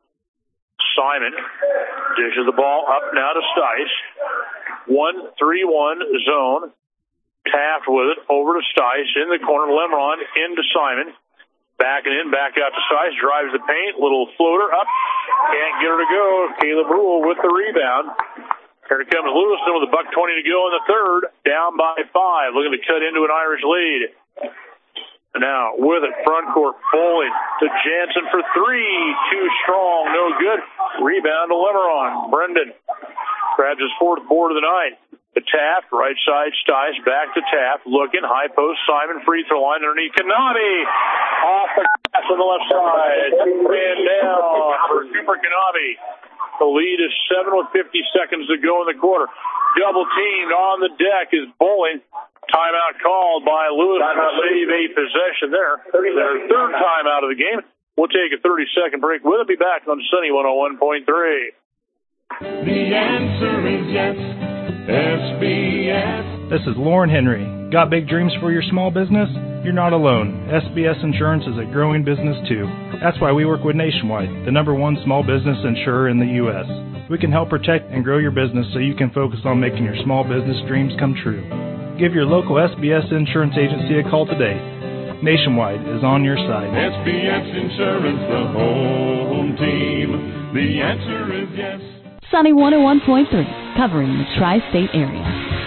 Simon dishes the ball up now to Stice. one three one zone. Taft with it over to Stice in the corner. Lemron into Simon. Back and in, back out to Stice. Drives the paint. Little floater up. Can't get her to go. Caleb Rule with the rebound. Here comes Lewiston with a buck twenty to go in the third. Down by five. Looking to cut into an Irish lead. Now, with it, front court, Bowling to Jansen for three. Too strong, no good. Rebound to Lemeron. Brendan grabs his fourth board of the night. To Taft, right side, Stice, back to Taft. Looking, high post, Simon, free throw line underneath. Kanabe off the glass on the left side. And down for Cooper Kanabe. The lead is seven with fifty seconds to go in the quarter. Double teamed on the deck is Bowling. Timeout called by Lewis to save a possession there. Their third time out of the game. We'll take a thirty-second break. We'll be back on Sunny one oh one point three. The answer is yes, S B S. This is Lauren Henry. Got big dreams for your small business? You're not alone. S B S Insurance is a growing business too. That's why we work with Nationwide, the number one small business insurer in the U S. We can help protect and grow your business so you can focus on making your small business dreams come true. Give your local S B S Insurance agency a call today. Nationwide is on your side. S B S Insurance, the home team. The answer is yes. Sunny one oh one point three, covering the tri-state area.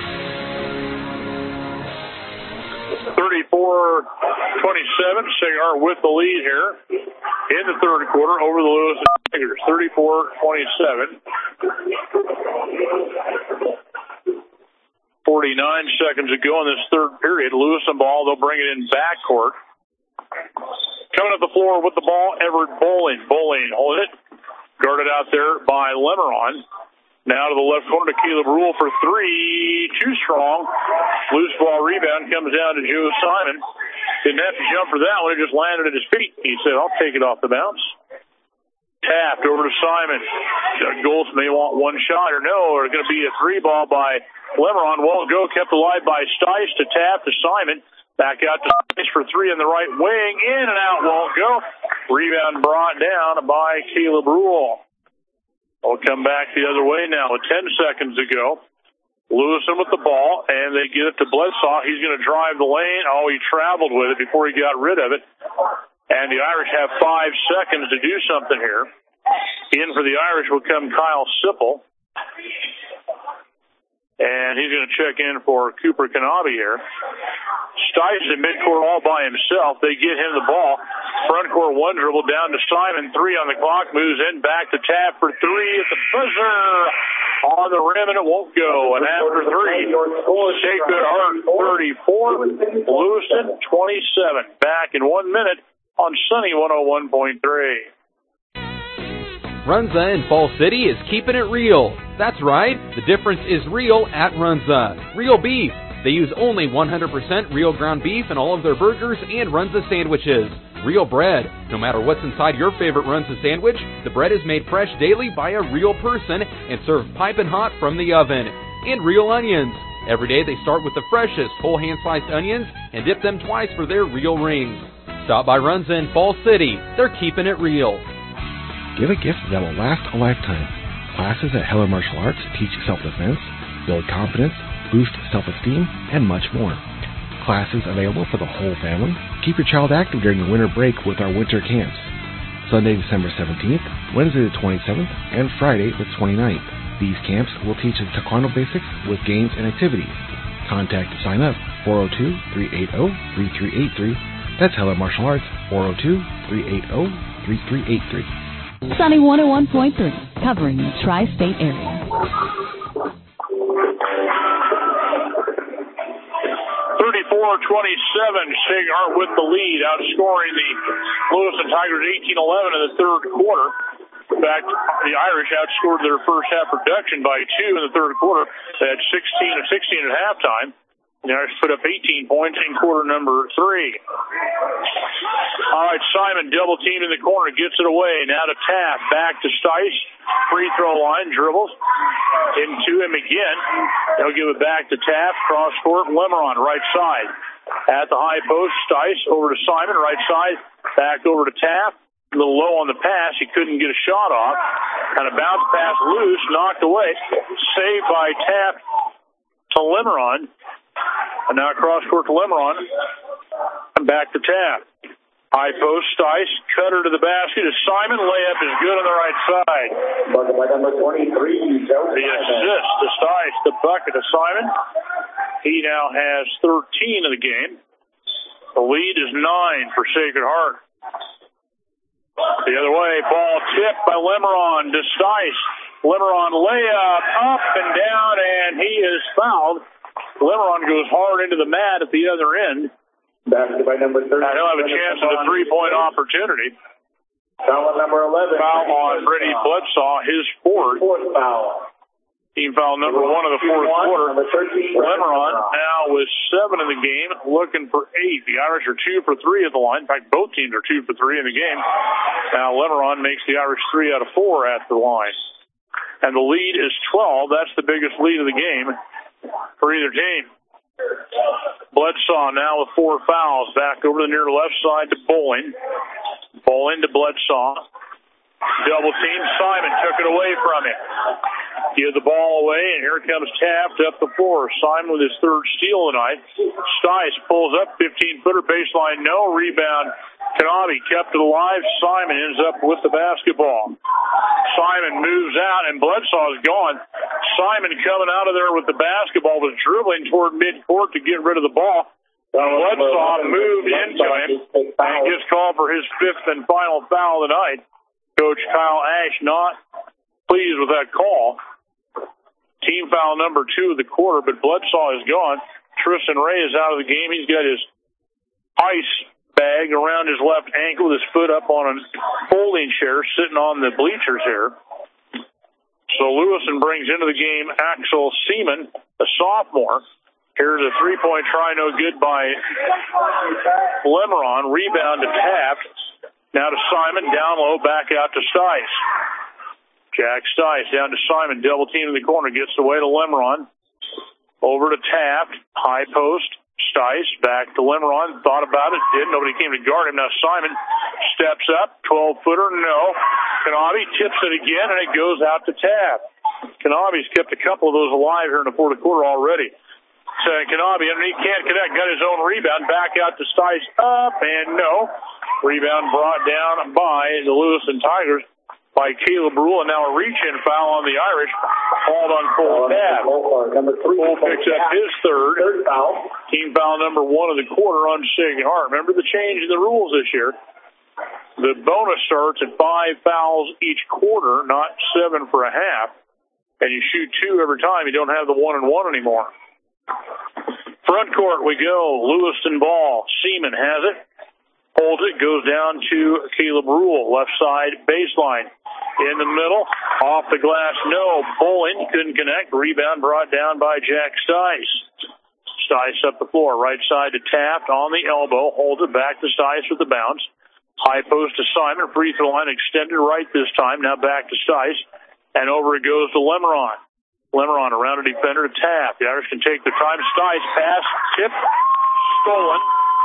thirty-four twenty-seven, Cigar with the lead here in the third quarter over the Lewiston Tigers. thirty-four twenty-seven. forty-nine seconds to go in this third period. Lewiston ball, they'll bring it in backcourt. Coming up the floor with the ball, Everett Bowling. Bowling hold it. Guarded out there by Lemeron. Now to the left corner to Caleb Rule for three. Too strong. Loose ball rebound comes down to Joe Simon. Didn't have to jump for that one. It just landed at his feet. He said, I'll take it off the bounce. Taft over to Simon. Doug Goltz may want one shot or no. Or going to be a three ball by Lemeron. Won't go. Kept alive by Stice to Taft to Simon. Back out to Stice for three in the right wing. In and out. Won't go. Rebound brought down by Caleb Rule. We'll come back the other way now with ten seconds to go. Lewiston with the ball, and they get it to Bledsaw. He's going to drive the lane. Oh, he traveled with it before he got rid of it. And the Irish have five seconds to do something here. In for the Irish will come Kyle Sipple. And he's going to check in for Cooper Kanabe here. Stice in midcourt all by himself. They get him the ball. Front court one dribble down to Simon. Three on the clock. Moves in back to Taft for three at the buzzer. On the rim, and it won't go. And after three, Sacred Heart thirty-four, Lewiston twenty-seven. Back in one minute on Sunny one oh one point three. Runza in Fall City is keeping it real. That's right, the difference is real at Runza. Real beef. They use only one hundred percent real ground beef in all of their burgers and Runza sandwiches. Real bread. No matter what's inside your favorite Runza sandwich, the bread is made fresh daily by a real person and served piping hot from the oven. And real onions. Every day they start with the freshest whole hand-sliced onions and dip them twice for their real rings. Stop by Runza in Fall City. They're keeping it real. Give a gift that will last a lifetime. Classes at Heller Martial Arts teach self-defense, build confidence, boost self-esteem, and much more. Classes available for the whole family. Keep your child active during the winter break with our winter camps. Sunday, December seventeenth, Wednesday the twenty-seventh, and Friday the twenty-ninth. These camps will teach the Taekwondo basics with games and activities. Contact to sign up four oh two, three eight oh, three three eight three. That's Heller Martial Arts, four oh two, three eight oh, three three eight three. Sunny one oh one point three, covering the tri-state area. thirty-four twenty-seven, Cigar with the lead, outscoring the Lewiston Tigers eighteen eleven in the third quarter. In fact, the Irish outscored their first half production by two in the third quarter. They had sixteen of sixteen at halftime. The Irish put up eighteen points in quarter number three. All right, Simon double teamed in the corner, gets it away. Now to Taft, back to Stice. Free throw line, dribbles into him again. They'll give it back to Taft. Cross court, Lemeron, right side. At the high post, Stice over to Simon, right side. Back over to Taft. A little low on the pass. He couldn't get a shot off. Kind of bounce pass loose, knocked away. Saved by Taft to Lemeron. And now cross court to Lemeron. And back to Taft. High post, Stice. Cutter to the basket. Is Simon. Layup is good on the right side. Bucket by number twenty-three. The assist to Stice. The bucket to Simon. He now has thirteen in the game. The lead is nine for Sacred Heart. The other way, ball tipped by Lemeron to Stice. Lemeron layup up and down, and he is fouled. Lemeron goes hard into the mat at the other end. Basket by number thirty. Now he'll have a chance at a three-point opportunity. Foul on number eleven. Foul on Brady Bledsaw, his fourth. Fourth foul. Team foul number one of the fourth quarter. Lemeron now with seven in the game, looking for eight. The Irish are two for three at the line. In fact, both teams are two for three in the game. Now Lemeron makes the Irish three out of four at the line. And the lead is twelve. That's the biggest lead of the game for either team. Bledsaw now with four fouls. Back over the near left side to Bowling. Bowling to Bledsaw. Double team. Simon took it away from him. Give the ball away, and here comes Taft up the floor. Simon with his third steal tonight. Stice pulls up, fifteen-footer baseline, no. Rebound. Kanabi kept it alive. Simon ends up with the basketball. Simon moves out, and Bledsaw is gone. Simon coming out of there with the basketball was dribbling toward midcourt to get rid of the ball. Bledsaw moved into him and gets called for his fifth and final foul tonight. Coach Kyle Ash not pleased with that call. Team foul number two of the quarter, but Bledsaw is gone. Tristan Ray is out of the game. He's got his ice bag around his left ankle, his foot up on a folding chair, sitting on the bleachers here. So Lewison brings into the game Axel Seaman, a sophomore. Here's a three-point try, no good by Lemeron. Rebound to Taft. Now to Simon, down low, back out to Stice. Jack Stice down to Simon, double team in the corner, gets away to Lemeron. Over to Taft, high post, Stice, back to Lemeron, thought about it, did, nobody came to guard him. Now Simon steps up, twelve-footer, no. Kanabi tips it again, and it goes out to Taft. Kanabi's kept a couple of those alive here in the fourth quarter already. So Kanabi underneath, can't connect, got his own rebound, back out to Stice, up, and no. Rebound brought down by the Lewiston Tigers by Caleb Rule, and now a reach-in foul on the Irish, called on Cole Taft. Cole picks up his third, team foul number one of the quarter on Sacred Heart. Remember the change in the rules this year. The bonus starts at five fouls each quarter, not seven for a half, and you shoot two every time. You don't have the one and one anymore. Front court we go. Lewiston ball. Seaman has it. Holds it, goes down to Caleb Rule, left side baseline. In the middle, off the glass, no. Bowling, couldn't connect. Rebound brought down by Jack Stice. Stice up the floor, right side to Taft on the elbow. Holds it back to Stice with the bounce. High post to Simon. Free throw line extended right this time. Now back to Stice. And over it goes to Lemeron. Lemeron around a defender to Taft. The Irish can take their time. Stice pass, tip, stolen.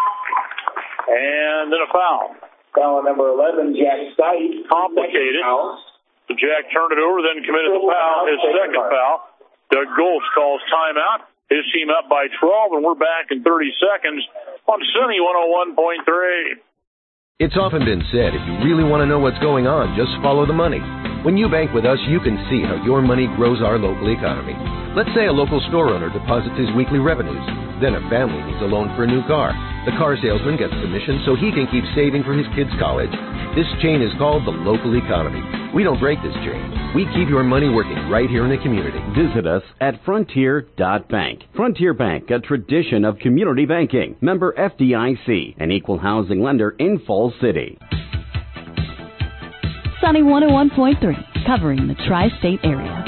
And then a foul. Foul number eleven, Jack Stice. Complicated. So Jack turned it over, then committed the foul, his second foul. Doug Goltz calls timeout. His team up by twelve, and we're back in thirty seconds on Sunny one oh one point three. It's often been said, if you really want to know what's going on, just follow the money. When you bank with us, you can see how your money grows our local economy. Let's say a local store owner deposits his weekly revenues. Then a family needs a loan for a new car. The car salesman gets commission so he can keep saving for his kids' college. This chain is called the local economy. We don't break this chain. We keep your money working right here in the community. Visit us at frontier dot bank. Frontier Bank, a tradition of community banking. Member F D I C, an equal housing lender in Falls City. Sunny one oh one point three, covering the tri-state area.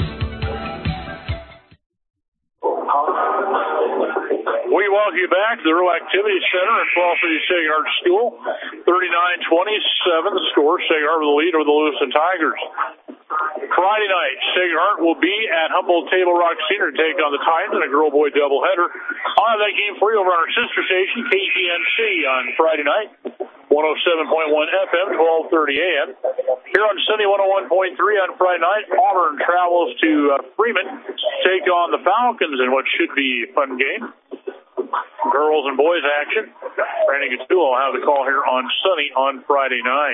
We welcome you back to the Rural Activity Center at twelve fifty Sacred Heart School. thirty-nine twenty-seven the score. Sacred Heart with the lead over the Lewiston Tigers. Friday night, Sacred Heart will be at Humboldt Table Rock Senior to take on the Titans in a girl-boy doubleheader. I'll have that game for you over on our sister station, K T N C, on Friday night. one oh seven point one F M, twelve thirty A M. Here on Sunny one oh one point three on Friday night, Auburn travels to uh, Freeman to take on the Falcons in what should be a fun game. Girls and boys action. Brandon Gattulo will have the call here on Sunny on Friday night.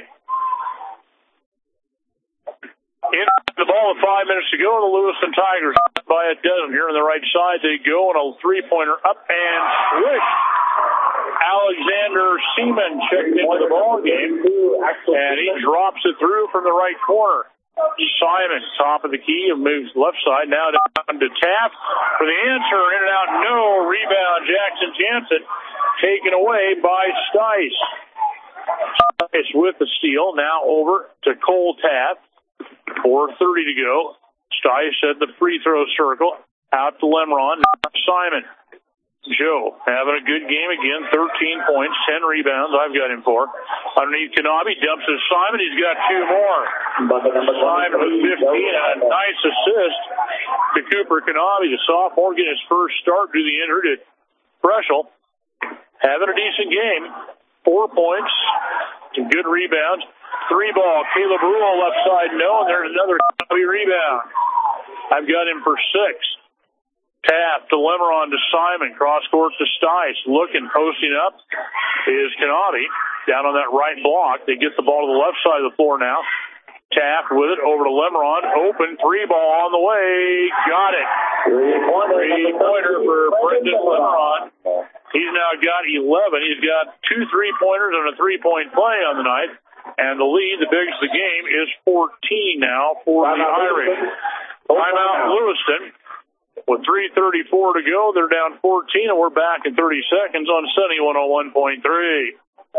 In the ball with five minutes to go, the Lewiston Tigers by a dozen. Here on the right side, they go, and a three-pointer up and swish. Alexander Seaman checked into the ball game, and he drops it through from the right corner. Simon, top of the key, and moves left side. Now down to Taft for the answer. In and out, no. Rebound, Jackson Jansen taken away by Stice. Stice with the steal. Now over to Cole Taft. four thirty to go. Stice at the free throw circle. Out to Lemron. Simon. Joe having a good game again. thirteen points, ten rebounds. I've got him for. Underneath Kanabi, dumps to Simon. He's got two more. Simon with fifteen. A nice assist to Cooper Kanabi, the sophomore, getting his first start to the injured at Freschel. Having a decent game. Four points. Some good rebounds. Three ball. Caleb Rule left side. No, and there's another Kanabi rebound. I've got him for six. Taft to Lemron to Simon. Cross court to Stice. Looking, posting up is Kanabi. Down on that right block. They get the ball to the left side of the floor now. Taft with it over to Lemron. Open three ball on the way. Got it. Three-pointer for Brendan Lemron. He's now got eleven. He's got two three-pointers and a three-point play on the night. And the lead, the biggest of the game, is fourteen now for the Irish. Timeout Lewiston. With three thirty-four to go, they're down fourteen, and we're back in thirty seconds on Sunny one oh one point three.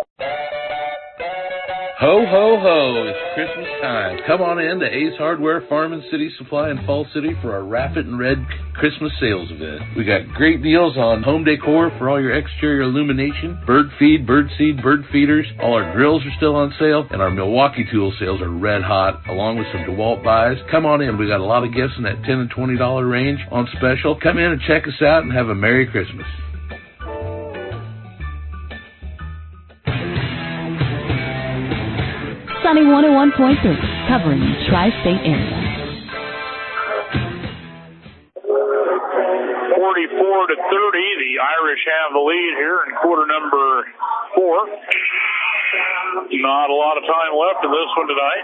Ho, ho, ho, it's Christmas time. Come on in to Ace Hardware Farm and City Supply in Fall City for our Rapid and Red Christmas sales event. We got great deals on home decor for all your exterior illumination, bird feed, bird seed, bird feeders. All our drills are still on sale, and our Milwaukee tool sales are red hot, along with some DeWalt buys. Come on in. We got a lot of gifts in that ten and twenty dollars range on special. Come in and check us out and have a Merry Christmas. Sunny one oh one point three, covering the tri-state area. forty-four to thirty, the Irish have the lead here in quarter number four. Not a lot of time left in this one tonight.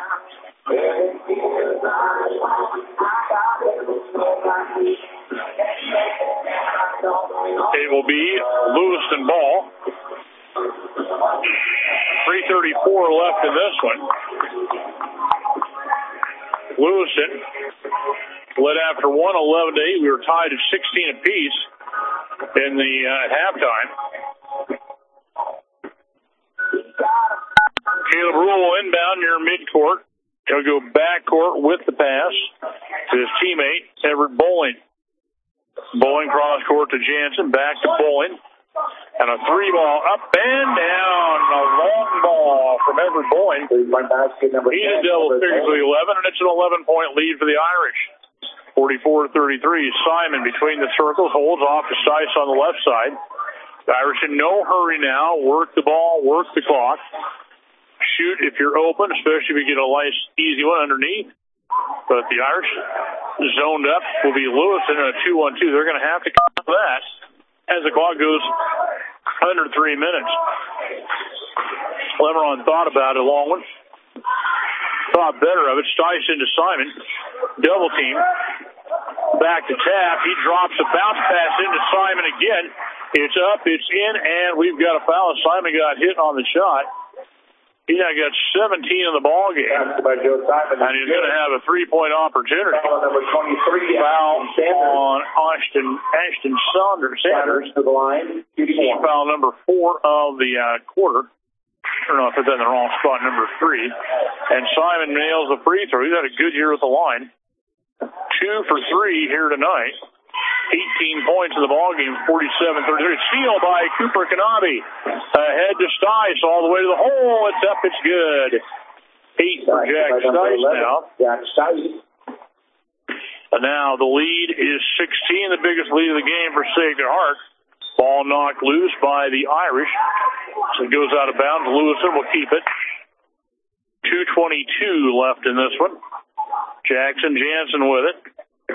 It will be Lewiston ball. three thirty-four left in this one. Lewiston led after one, eleven to eight. We were tied at sixteen apiece in the uh, halftime. Caleb Rule will inbound near midcourt. He'll go backcourt with the pass to his teammate, Everett Bowling. Bowling cross court to Jansen, back to Bowling. And a three ball up and down. A long ball from Everett Bowling. He is double figures with eleven, and it's an eleven-point lead for the Irish. forty-four to thirty-three. Simon between the circles holds off to Stice on the left side. The Irish in no hurry now. Work the ball, work the clock. Shoot if you're open, especially if you get a nice, easy one underneath. But the Irish zoned up will be Lewiston in a two one two. They're going to have to cut that as the clock goes under three minutes. Lemron thought about it, long one. Thought better of it. Stice into Simon. Double team. Back to Taft. He drops a bounce pass into Simon again. It's up, it's in, and we've got a foul. Simon got hit on the shot. He now got seventeen in the ball game, by Joe Simon, and he's going to have a three-point opportunity. Foul number twenty-three, foul on Ashton Ashton Saunders. Sanders to the line. Foul number four of the uh, quarter. Or no, I put that in the wrong spot, number three. And Simon nails the free throw. He's had a good year with the line. Two for three here tonight. eighteen points in the ballgame, forty-seven thirty-three. Steal by Cooper Kanabe. Ahead to Stice, all the way to the hole. It's up, it's good. Eight for Jack Stice now. Jack Stice. And now the lead is sixteen, the biggest lead of the game for Sacred Heart. Ball knocked loose by the Irish. So it goes out of bounds. Lewiston will keep it. two twenty-two left in this one. Jackson Jansen with it.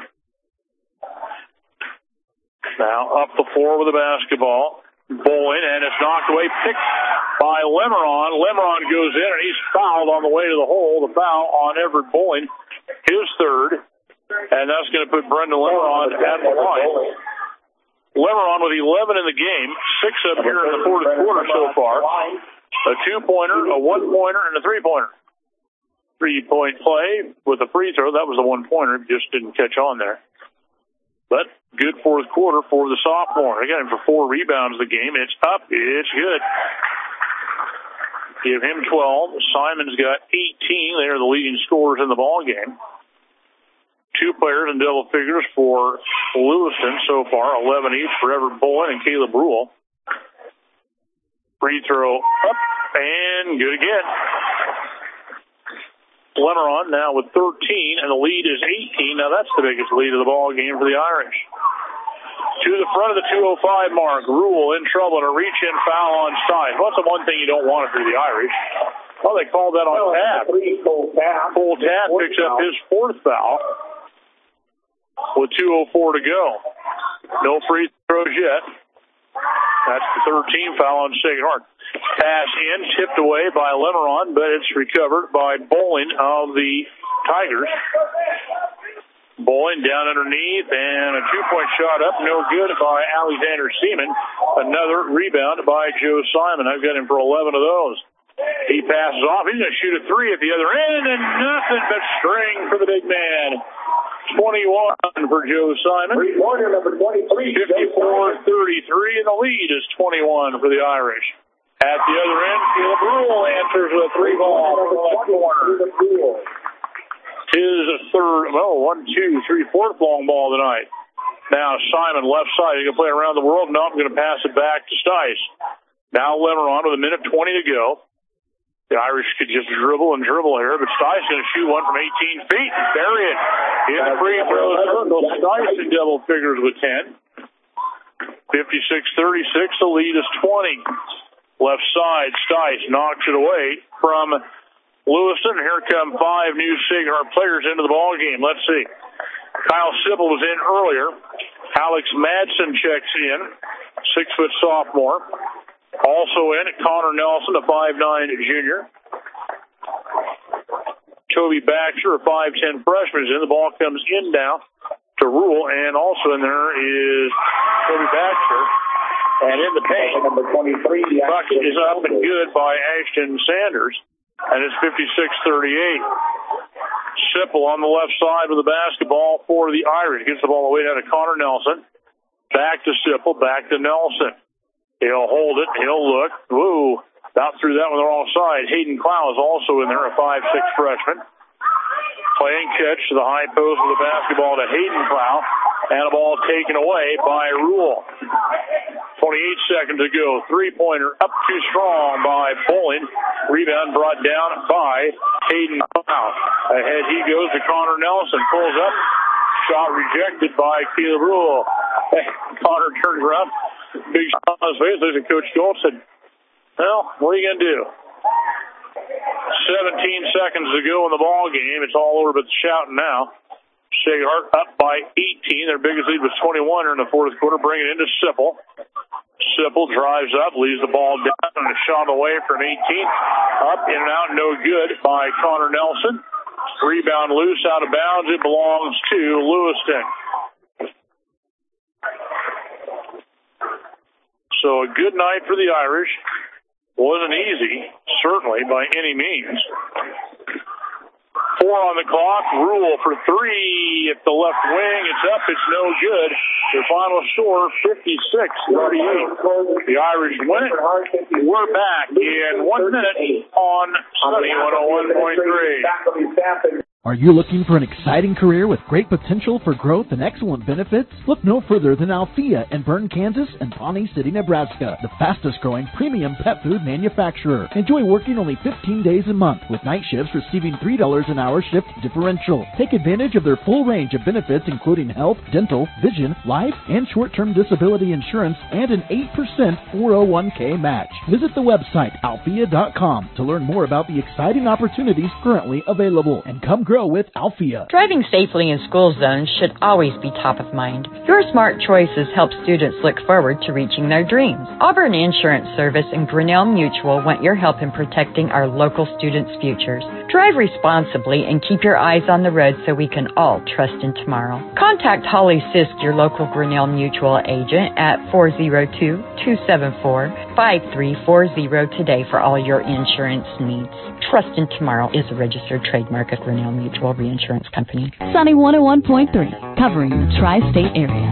Now up the floor with the basketball. Bowling, and it's knocked away. Picked by Lemeron. Lemeron goes in, and he's fouled on the way to the hole. The foul on Everett Bowling, his third. And that's going to put Brendan Lemeron at the line. Lemeron with eleven in the game, six up here in the fourth quarter so far. A two-pointer, a one-pointer, and a three-pointer. Three-point play with a free throw. That was the one-pointer. Just didn't catch on there. But good fourth quarter for the sophomore. Again, for four rebounds the game. It's up. It's good. Give him twelve. Simon's got eighteen. They are the leading scorers in the ball game. Two players in double figures for Lewiston so far, eleven each for Everett Bowen and Caleb Rule. Free throw up and good again. Lemeron now with thirteen, and the lead is eighteen. Now that's the biggest lead of the ball game for the Irish. To the front of the two oh five mark, Rule in trouble and a reach-in foul on Stein. What's the one thing you don't want for the Irish? Well, they called that on Taft. Full Taft picks up his fourth foul with two oh four to go. No free throws yet. That's the thirteenth foul on Sacred Heart. Pass in, tipped away by Lemeron, but it's recovered by Bowling of the Tigers. Bowling down underneath, and a two-point shot up, no good by Alexander Seaman. Another rebound by Joe Simon. I've got him for eleven of those. He passes off. He's going to shoot a three at the other end, and nothing but string for the big man. twenty-one for Joe Simon. Three-pointer number twenty-three. fifty-four thirty-three, and the lead is twenty-one for the Irish. At the other end, Caleb Rule answers with a three ball from the left corner. His third, well, one, two, three, fourth long ball tonight. Now Simon, left side. He's going to play around the world. No, I'm going to pass it back to Stice. Now Lemeron with a minute twenty to go. The Irish could just dribble and dribble here, but Stice going to shoot one from eighteen feet and bury it in the free throw circle. Stice in double figures with ten. fifty-six thirty-six, the lead is twenty. Left side, Stice knocks it away from Lewiston. Here come five new Sacred Heart players into the ball game. Let's see. Kyle Sipple was in earlier. Alex Madsen checks in, six-foot sophomore. Also in, Connor Nelson, a five nine junior. Toby Baxter, a five ten freshman, is in. The ball comes in now to Rule, and also in there is Toby Baxter. And in the paint, number twenty-three, puck is up and good by Ashton Sanders, and it's fifty-six thirty-eight. Sipple on the left side with the basketball for the Irish. Gets the ball away down to Connor Nelson. Back to Sipple, back to Nelson. He'll hold it, he'll look. Woo, about through that one the wrong side. Hayden Clow is also in there, a five six freshman. Playing catch to the high post with the basketball to Hayden Clow, and a ball taken away by Rule. twenty-eight seconds to go. Three-pointer up too strong by Bowling. Rebound brought down by Hayden Clow. Ahead he goes to Connor Nelson. Pulls up. Shot rejected by Caleb Rule. Connor turns around. Big shot on his face. There's a Coach Gold said, well, what are you going to do? seventeen seconds to go in the ball game. It's all over but the shouting now. Sacred Heart up by eighteen. Their biggest lead was twenty-one in the fourth quarter. Bring it into Sipple. Sipple drives up, leaves the ball down, and a shot away from eighteen. Up, in and out, no good by Connor Nelson. Rebound loose, out of bounds. It belongs to Lewiston. So a good night for the Irish. Wasn't easy, certainly, by any means. Four on the clock. Rule for three at the left wing. It's up. It's no good. The final score, fifty-six thirty-eight. The Irish win it. We're back in one minute on Sunny one oh one point three. Are you looking for an exciting career with great potential for growth and excellent benefits? Look no further than Althea in Bern, Kansas and Pawnee City, Nebraska, the fastest growing premium pet food manufacturer. Enjoy working only fifteen days a month with night shifts receiving three dollars an hour shift differential. Take advantage of their full range of benefits including health, dental, vision, life, and short-term disability insurance and an eight percent four oh one k match. Visit the website althea dot com to learn more about the exciting opportunities currently available and come grow with Althea. Driving safely in school zones should always be top of mind. Your smart choices help students look forward to reaching their dreams. Auburn Insurance Service and Grinnell Mutual want your help in protecting our local students' futures. Drive responsibly and keep your eyes on the road so we can all trust in tomorrow. Contact Holly Sisk, your local Grinnell Mutual agent, at four oh two, two seven four, five three four zero today for all your insurance needs. Trust in Tomorrow is a registered trademark of Grinnell Mutual Reinsurance Company. Sunny one oh one point three, covering the tri-state area.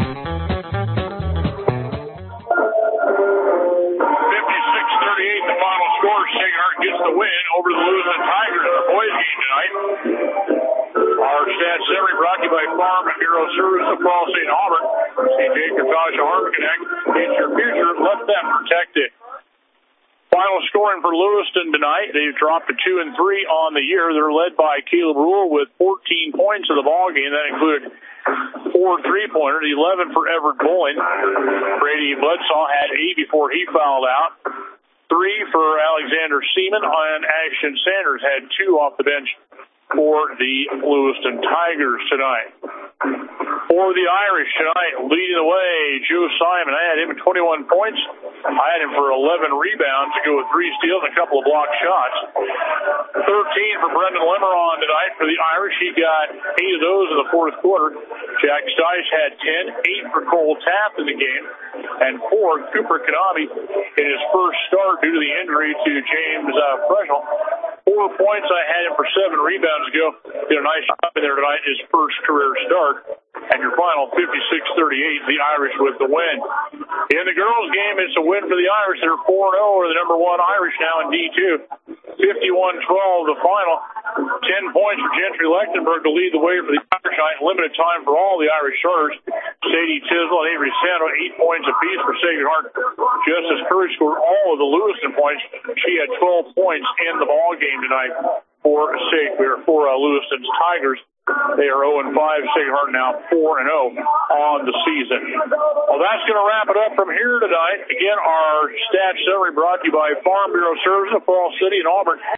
fifty-six thirty-eight, the final score. Sacred Heart gets the win over the Lewiston Tigers in the boys game tonight. Our stats summary brought to you by Farm Bureau Service of Fall Saint Auburn. C J Katasha Harbor Connect. It's your future. Let them protect it. Final scoring for Lewiston tonight. They've dropped to two and three on the year. They're led by Caleb Rule with fourteen points of the ball game. That included four three-pointers, eleven for Everett Bowling. Brady Bledsaw had eight before he fouled out. Three for Alexander Seaman, and Ashton Sanders had two off the bench for the Lewiston Tigers tonight. For the Irish tonight, leading the way, Joe Simon. I had him at twenty-one points. I had him for eleven rebounds to go with three steals and a couple of blocked shots. thirteen for Brendan Lemeron tonight for the Irish. He got eight of those in the fourth quarter. Jack Stice had ten, eight for Cole Taft in the game, and four Cooper Kanabe in his first start due to the injury to James uh, Freschel. Four points. I had him for seven rebounds to go. Did a nice job in there tonight, his first career start. And your final fifty-six thirty-eight, the Irish with the win. In the girls' game, it's a win for the Irish. They're four and oh, or the number one Irish now in D two. fifty-one twelve, the final. ten points for Gentry Lechtenberg to lead the way for the Irish tonight. Limited time for all the Irish starters. Sadie Tisdale and Avery Sando, eight points apiece for Sacred Heart. Justice Curry scored all of the Lewiston points. She had twelve points in the ball game tonight for Sacred, for uh, Lewiston's Tigers. They are oh and five. Sacred Heart now four and oh on the season. Well, that's going to wrap it up from here tonight. Again, our stats summary brought to you by Farm Bureau Service of Fall City and Auburn.